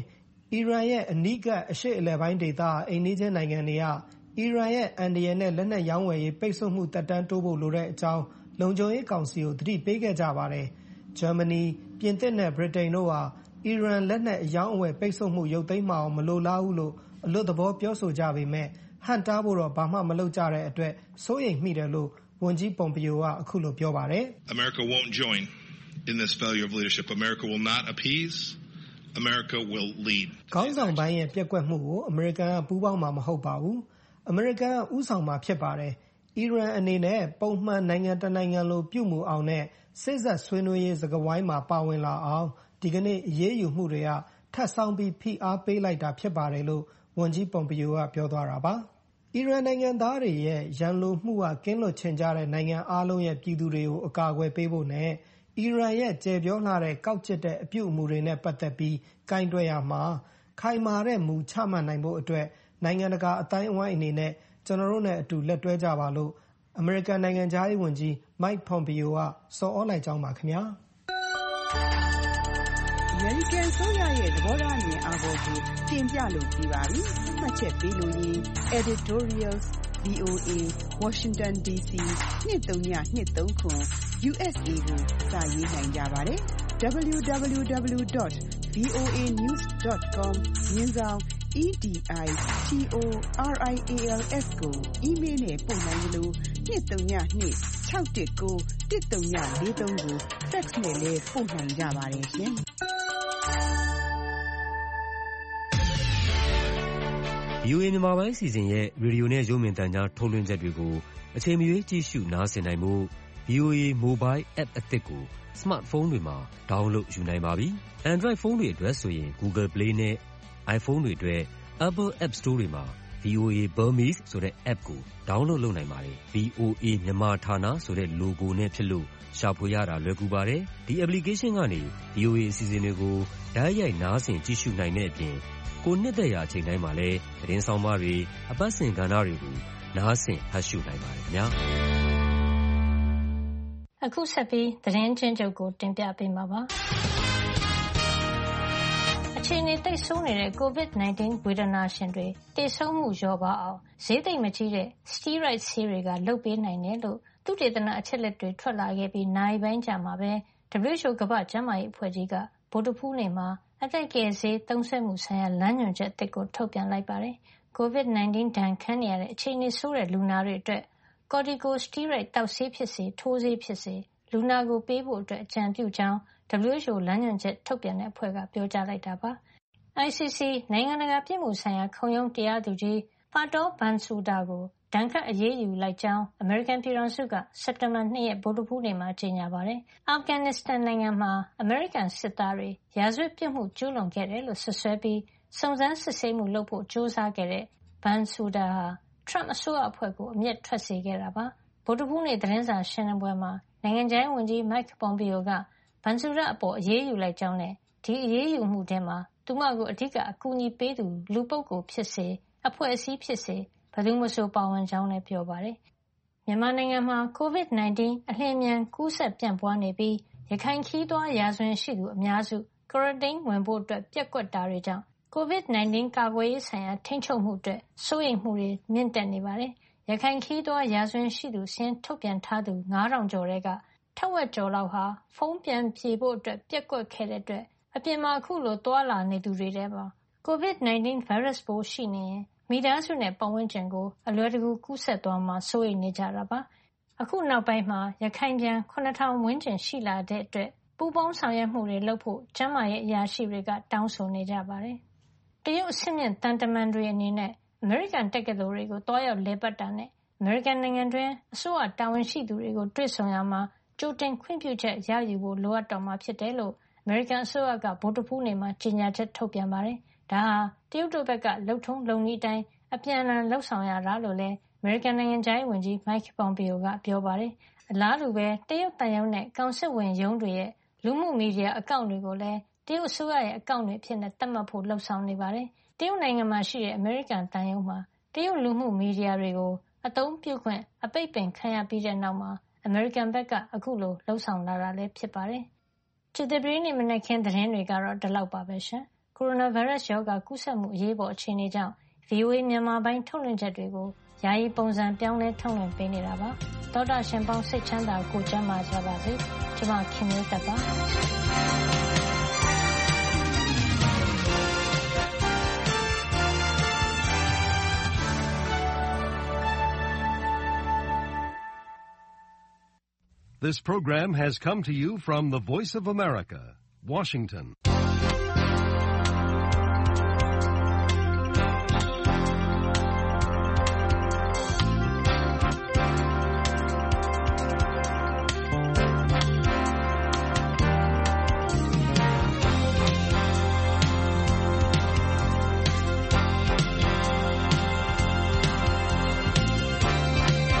အီရန်ရဲ့အနီးကပ်အရှေ့အလယ်ပိုင်းဒေသအိမ်နီးချင်းနိုင်ငံတွေကအီရန်ရဲ့အန္တရာယ်နဲ့လက်နက်ရောင်းဝယ်ရေးပိတ်ဆို့မှုသက်တမ်းတိုးဖို့လိုတဲ့အကြောင်းလုံခြုံရေးကောင်စီကိုသတိပေးခဲ့ကြပါတယ်။ဂျာမနီ၊ပြင်သစ်နဲ့ဗြိတိန်တို့ဟာအီရန်လက်နက်အရောင်းအဝယ်ပိတ်ဆို့မှုရုပ်သိမ်းမှာအောင်မလိုလားဘူးလို့အလွတ်သဘောပြောဆိုကြပေမဲ့ဟန့်တားဖို့တော့ဘာမှမလုပ်ကြတဲ့အတွက်စိုးရိမ်မိတယ်လို့ဝန်ကြီးပွန်ပီယိုကအခုလိုပြောပါတယ်။ America won't join in this failure of leadership. America will not appease. America will lead. ခေါင်းဆောင်ပိုင်းရဲ့ပျက်ကွက်မှုကိုအမေရိကန်ကပူးပေါင်းမှာမဟုတ်ပါဘူး။အမေရိကန်ကဥဆောင်မှာဖြစ်ပါတယ်။အီရန်အနေနဲ့ပုံမှန်နိုင်ငံတနိုင်ငံလိုပြုမှုအောင်နဲ့စိတ်ဆက်ဆွေးနွေးရေးစကားဝိုင်းမှာပါဝင်လာအောင်ဒီကနေ့အရေးယူမှုတွေကထပ်ဆောင်ပြီးဖိအားပေးလိုက်တာဖြစ်ပါတယ်လို့ဝန်ကြီးပွန်ပီယိုကပြောသွားတာပါ။အီရန်နိုင်ငံသားတွေရဲ့ရန်လိုမှုကကင်းလွတ်ချင်ကြတဲ့နိုင်ငံအားလုံးရဲ့ပြည်သူတွေကိုအကာအကွယ်ပေးဖို့နဲ့အီရန်ရဲ့ကျယ်ပြောလှတဲ့ကောက်ကျစ်တဲ့အပြုအမူတွေနဲ့ပတ်သက်ပြီးကိုင်တွယ်ရမှာခိုင်မာတဲ့မူချမှတ်နိုင်ဖို့အတွက်နိုင်ငံတကာအတိုင်းအဝိုင်းအနေနဲ့ကျွန်တော်တို့နဲ့အတူလက်တွဲကြပါလို့အမေရိကန်နိုင်ငံသားရေးဝန်ကြီးမိုက်ပွန်ပီယိုကဆော်ဩလိုက်ကြောင်းပါခင်ဗျာအမေရိကန်ဆိုရရဲ့သဘောထားအမြင်အာဘော်ကိုတင်ပြလို့ပြပါပြီ။မှတ်ချက်ပေးလို့ရင် editorials V O A Washington D C နှစ်သုံးညနှစ်သုံးခု U S A ကိုစာရေးနိုင်ကြပါတယ်။ w w w dot v o a news dot com မြင်းဆောင် E D I T O R I A L S ကို email နဲ့ပို့နိုင်လို့နှစ်သုံးညနှစ်၆၁၉တစ်သုံးညလေးသုံးကို fax နဲ့လည်းပို့နိုင်ကြပါတယ်ရှင်။ V O A မြန်မာပိုင်းအစီအစဉ်ရဲ့ရေဒီယိုနဲ့ရုပ်မြင်သံကြားထုတ်လွှင့်ချက်တွေကိုအချိန်မရွေးကြည့်ရှုနားဆင်နိုင်ဖို့ V O A Mobile App အသစ်ကို Smartphone တွေမှာ download ယူနိုင်ပါပြီ။ Android ဖုန်းတွေအတွက်ဆိုရင် Google Play နဲ့ iPhone တွေအတွက် Apple App Store တွေမှာ V O A Burmese ဆိုတဲ့ app ကို download လုပ်နိုင်ပါတယ်။ V O A မြန်မာဌာနဆိုတဲ့ logo နဲ့ဖြစ်လို့ရှာဖွေရတာလွယ်ကူပါတယ်။ဒီ application ကနေ V O A အစီအစဉ်တွေကိုတိုက်ရိုက်နားဆင်ကြည့်ရှုနိုင်တဲ့အပြင်ကိုနှစ်သက်ရာအချိန်တိုင်းမှာလည်းသတင်းဆောင်မတွေအပတ်စဉ်ကဏ္ဍတွေကိုနားဆင်ဖတ်ရှုနိုင်ပါတယ်ခင်ဗျာအခုဆက်ပြီးသတင်းချင်းချုပ်ကိုတင်ပြပေးမှာပါအခြေအနေသိပ်ဆိုးနေတဲ့ ကိုဗစ်၁၉ ဝေဒနာရှင်တွေတည်ဆုံမှုလျော့ပါအောင်ဈေးသိပ်မကြီးတဲ့ steroid ဆေးတွေကလုပ်ပေးနိုင်တယ်လို့သုတေသနအချက်လက်တွေထွက်လာခဲ့ပြီးနိုင်ပိုင်းကြာမှာပဲ W H O ကမ္ဘာ့ကျန်းမာရေးအဖွဲ့ကြီးကဗုဒ္ဓဖူးနေ့မှာအသက်ကယ်ဆေးသုံးစွဲမှုဆိုင်ရာလမ်းညွှန်ချက်အသစ်ကိုထုတ်ပြန်လိုက်ပါတယ်။ ကိုဗစ်၁၉ ဒဏ်ခံနေရတဲ့အခြေအနေဆိုးတဲ့လူနာတွေအတွက် corticosteroid တောက်ဆေးဖြစ်စေထိုးဆေးဖြစ်စေလူနာကိုပေးဖို့အတွက်အကြံပြုကြောင်း W H O လမ်းညွှန်ချက်ထုတ်ပြန်တဲ့အဖွဲ့ကပြောကြားလိုက်တာပါ။ I C C နိုင်ငံတကာပြစ်မှုဆိုင်ရာခုံရုံးတရားသူကြီး Fatou Bensouda ကိုဒဏ်ခတ်အရေးယူလိုက်ကြောင်းအမေရိကန်ပြည်ထောင်စုကစက်တင်ဘာ၂ရက်ဗုဒ္ဓဖူးနေ့မှာကြေညာပါတယ်။ အာဖဂန်နစ္စတန်နိုင်ငံမှာအမေရိကန်စစ်သားတွေရာဇဝတ်ပြစ်မှုကျူးလွန်ခဲ့တယ်လို့စွပ်စွဲပြီးစုံစမ်းစစ်ဆေးမှုလုပ်ဖို့ကြိုးစားခဲ့တဲ့ Bensouda ဟာ Trump အစိုးရအဖွဲ့ကိုအမျက်ထွက်စေခဲ့တာပါ။ဗုဒ္ဓဖူးနေ့သတင်းစာရှင်းလင်းပွဲမှာနိုင်ငံခြားရေးဝန်ကြီး Mike Pompeo က Bensouda အပေါ်အရေးယူလိုက်ကြောင်းနဲ့ဒီအရေးယူမှုထဲမှာသူမကိုအဓိကအကူအညီပေးသူလူပုဂ္ဂိုလ်ဖြစ်စေအဖွဲ့အစည်းဖြစ်စေဘယ်သူမဆိုပါဝင်ကြောင်းလည်းပြောပါတယ်။မြန်မာနိုင်ငံမှာ ကိုဗစ်၁၉ အလျင်အမြန်ကူးစက်ပြန့်ပွားနေပြီးရခိုင်ခရီးသွားရာဇဝင်ရှိသူအများစု quarantine ဝင်ဖို့အတွက်ပျက်ကွက်တာတွေကြောင့်ကိုဗစ်၁၉ ကာကွယ်ရေးဆိုင်ရာထိန်းချုပ်မှုအတွက်စိုးရိမ်မှုတွေမြင့်တက်နေပါတယ်။ရခိုင်ခရီးသွားရာဇဝင်ရှိသူစာရင်းထုတ်ပြန်ထားသူ၅ထောင်ကျော်ထဲကထက်ဝက်ကျော်လောက်ဟာဖုန်းပြန်ဖြေဖို့အတွက်ပျက်ကွက်ခဲ့တဲ့အတွက်အပြင်မှာအခုလိုသွားလာနေသူတွေထဲမှာကိုဗစ်၁၉ ဗိုင်းရပ်စ်ပိုးရှိနေရင်မိသားစုနဲ့ပတ်ဝန်းကျင်ကိုအလွယ်တကူကူးစက်သွားမှာစိုးရိမ်နေကြတာပါ။အခုနောက်ပိုင်းမှာရခိုင်ပြန်၇ထောင်ဝန်းကျင်ရှိလာတဲ့အတွက်ပူးပေါင်းဆောင်ရွက်မှုတွေလုပ်ဖို့ကျန်းမာရေးအရာရှိတွေကတောင်းဆိုနေကြပါတယ်။တရုတ်အဆင့်မြင့်သံတမန်တွေအနေနဲ့အမေရိကန်တက္ကသိုလ်တွေကိုတွားရောက်လည်ပတ်တာနဲ့အမေရိကန်နိုင်ငံတွင်းအစိုးရတာဝန်ရှိသူတွေကိုတွေ့ဆုံရမှာကြိုတင်ခွင့်ပြုချက်ရယူဖို့လိုအပ်တော့မှာဖြစ်တယ်လို့အမေရိကန်အစိုးရကဗုဒ္ဓဖူးနေ့မှာကြေညာချက်ထုတ်ပြန်ပါတယ်။ဒါဟာတရုတ်တို့ဘက်ကလုပ်ထုံးလုပ်နည်းအတိုင်းအပြန်အလှန်လှုပ်ဆောင်ရတာလို့လည်းအမေရိကန်နိုင်ငံခြားရေးဝန်ကြီး Mike Pompeo ကပြောပါတယ်။အလားတူပဲတရုတ်သံရုံးနဲ့ကောင်စစ်ဝင်ရုံးတွေရဲ့လူမှုမီဒီယာအကောင့်တွေကိုလည်းတရုတ်အစိုးရရဲ့အကောင့်တွေအဖြစ်သတ်မှတ်ဖို့လှုံ့ဆော်နေပါတယ်။တရုတ်နိုင်ငံမှာရှိတဲ့အမေရိကန်သံရုံးမှာတရုတ်လူမှုမီဒီယာတွေကိုအသုံးပြုခွင့်အပိတ်ပင်ခံရပြီးတဲ့နောက်မှာအမေရိကန်ဘက်ကအခုလိုလှုံ့ဆော်လာတာလည်းဖြစ်ပါတယ်။ကြာသပတေးနေ့မနက်ခင်းသတင်းတွေကတော့ဒီလောက်ပါပဲရှင်။ကိုရိုနာဗိုင်းရပ်စ်ရောဂါကူးစက်မှုအရေးပေါ်အခြေအနေကြောင့် ဗွီအိုအေ မြန်မာပိုင်းထုတ်လွှင့်ချက်တွေကိုယာယီပုံစံပြောင်းလဲထုတ်လွှင့်ပေးနေတာပါ။သောတာရှင်ပေါင်းစိတ်ချမ်းသာကိုကျန်းမာကြပါစေ။ကျွန်မခင်မျိုးသက်ပါ။ This program has come to you from the Voice of America, Washington.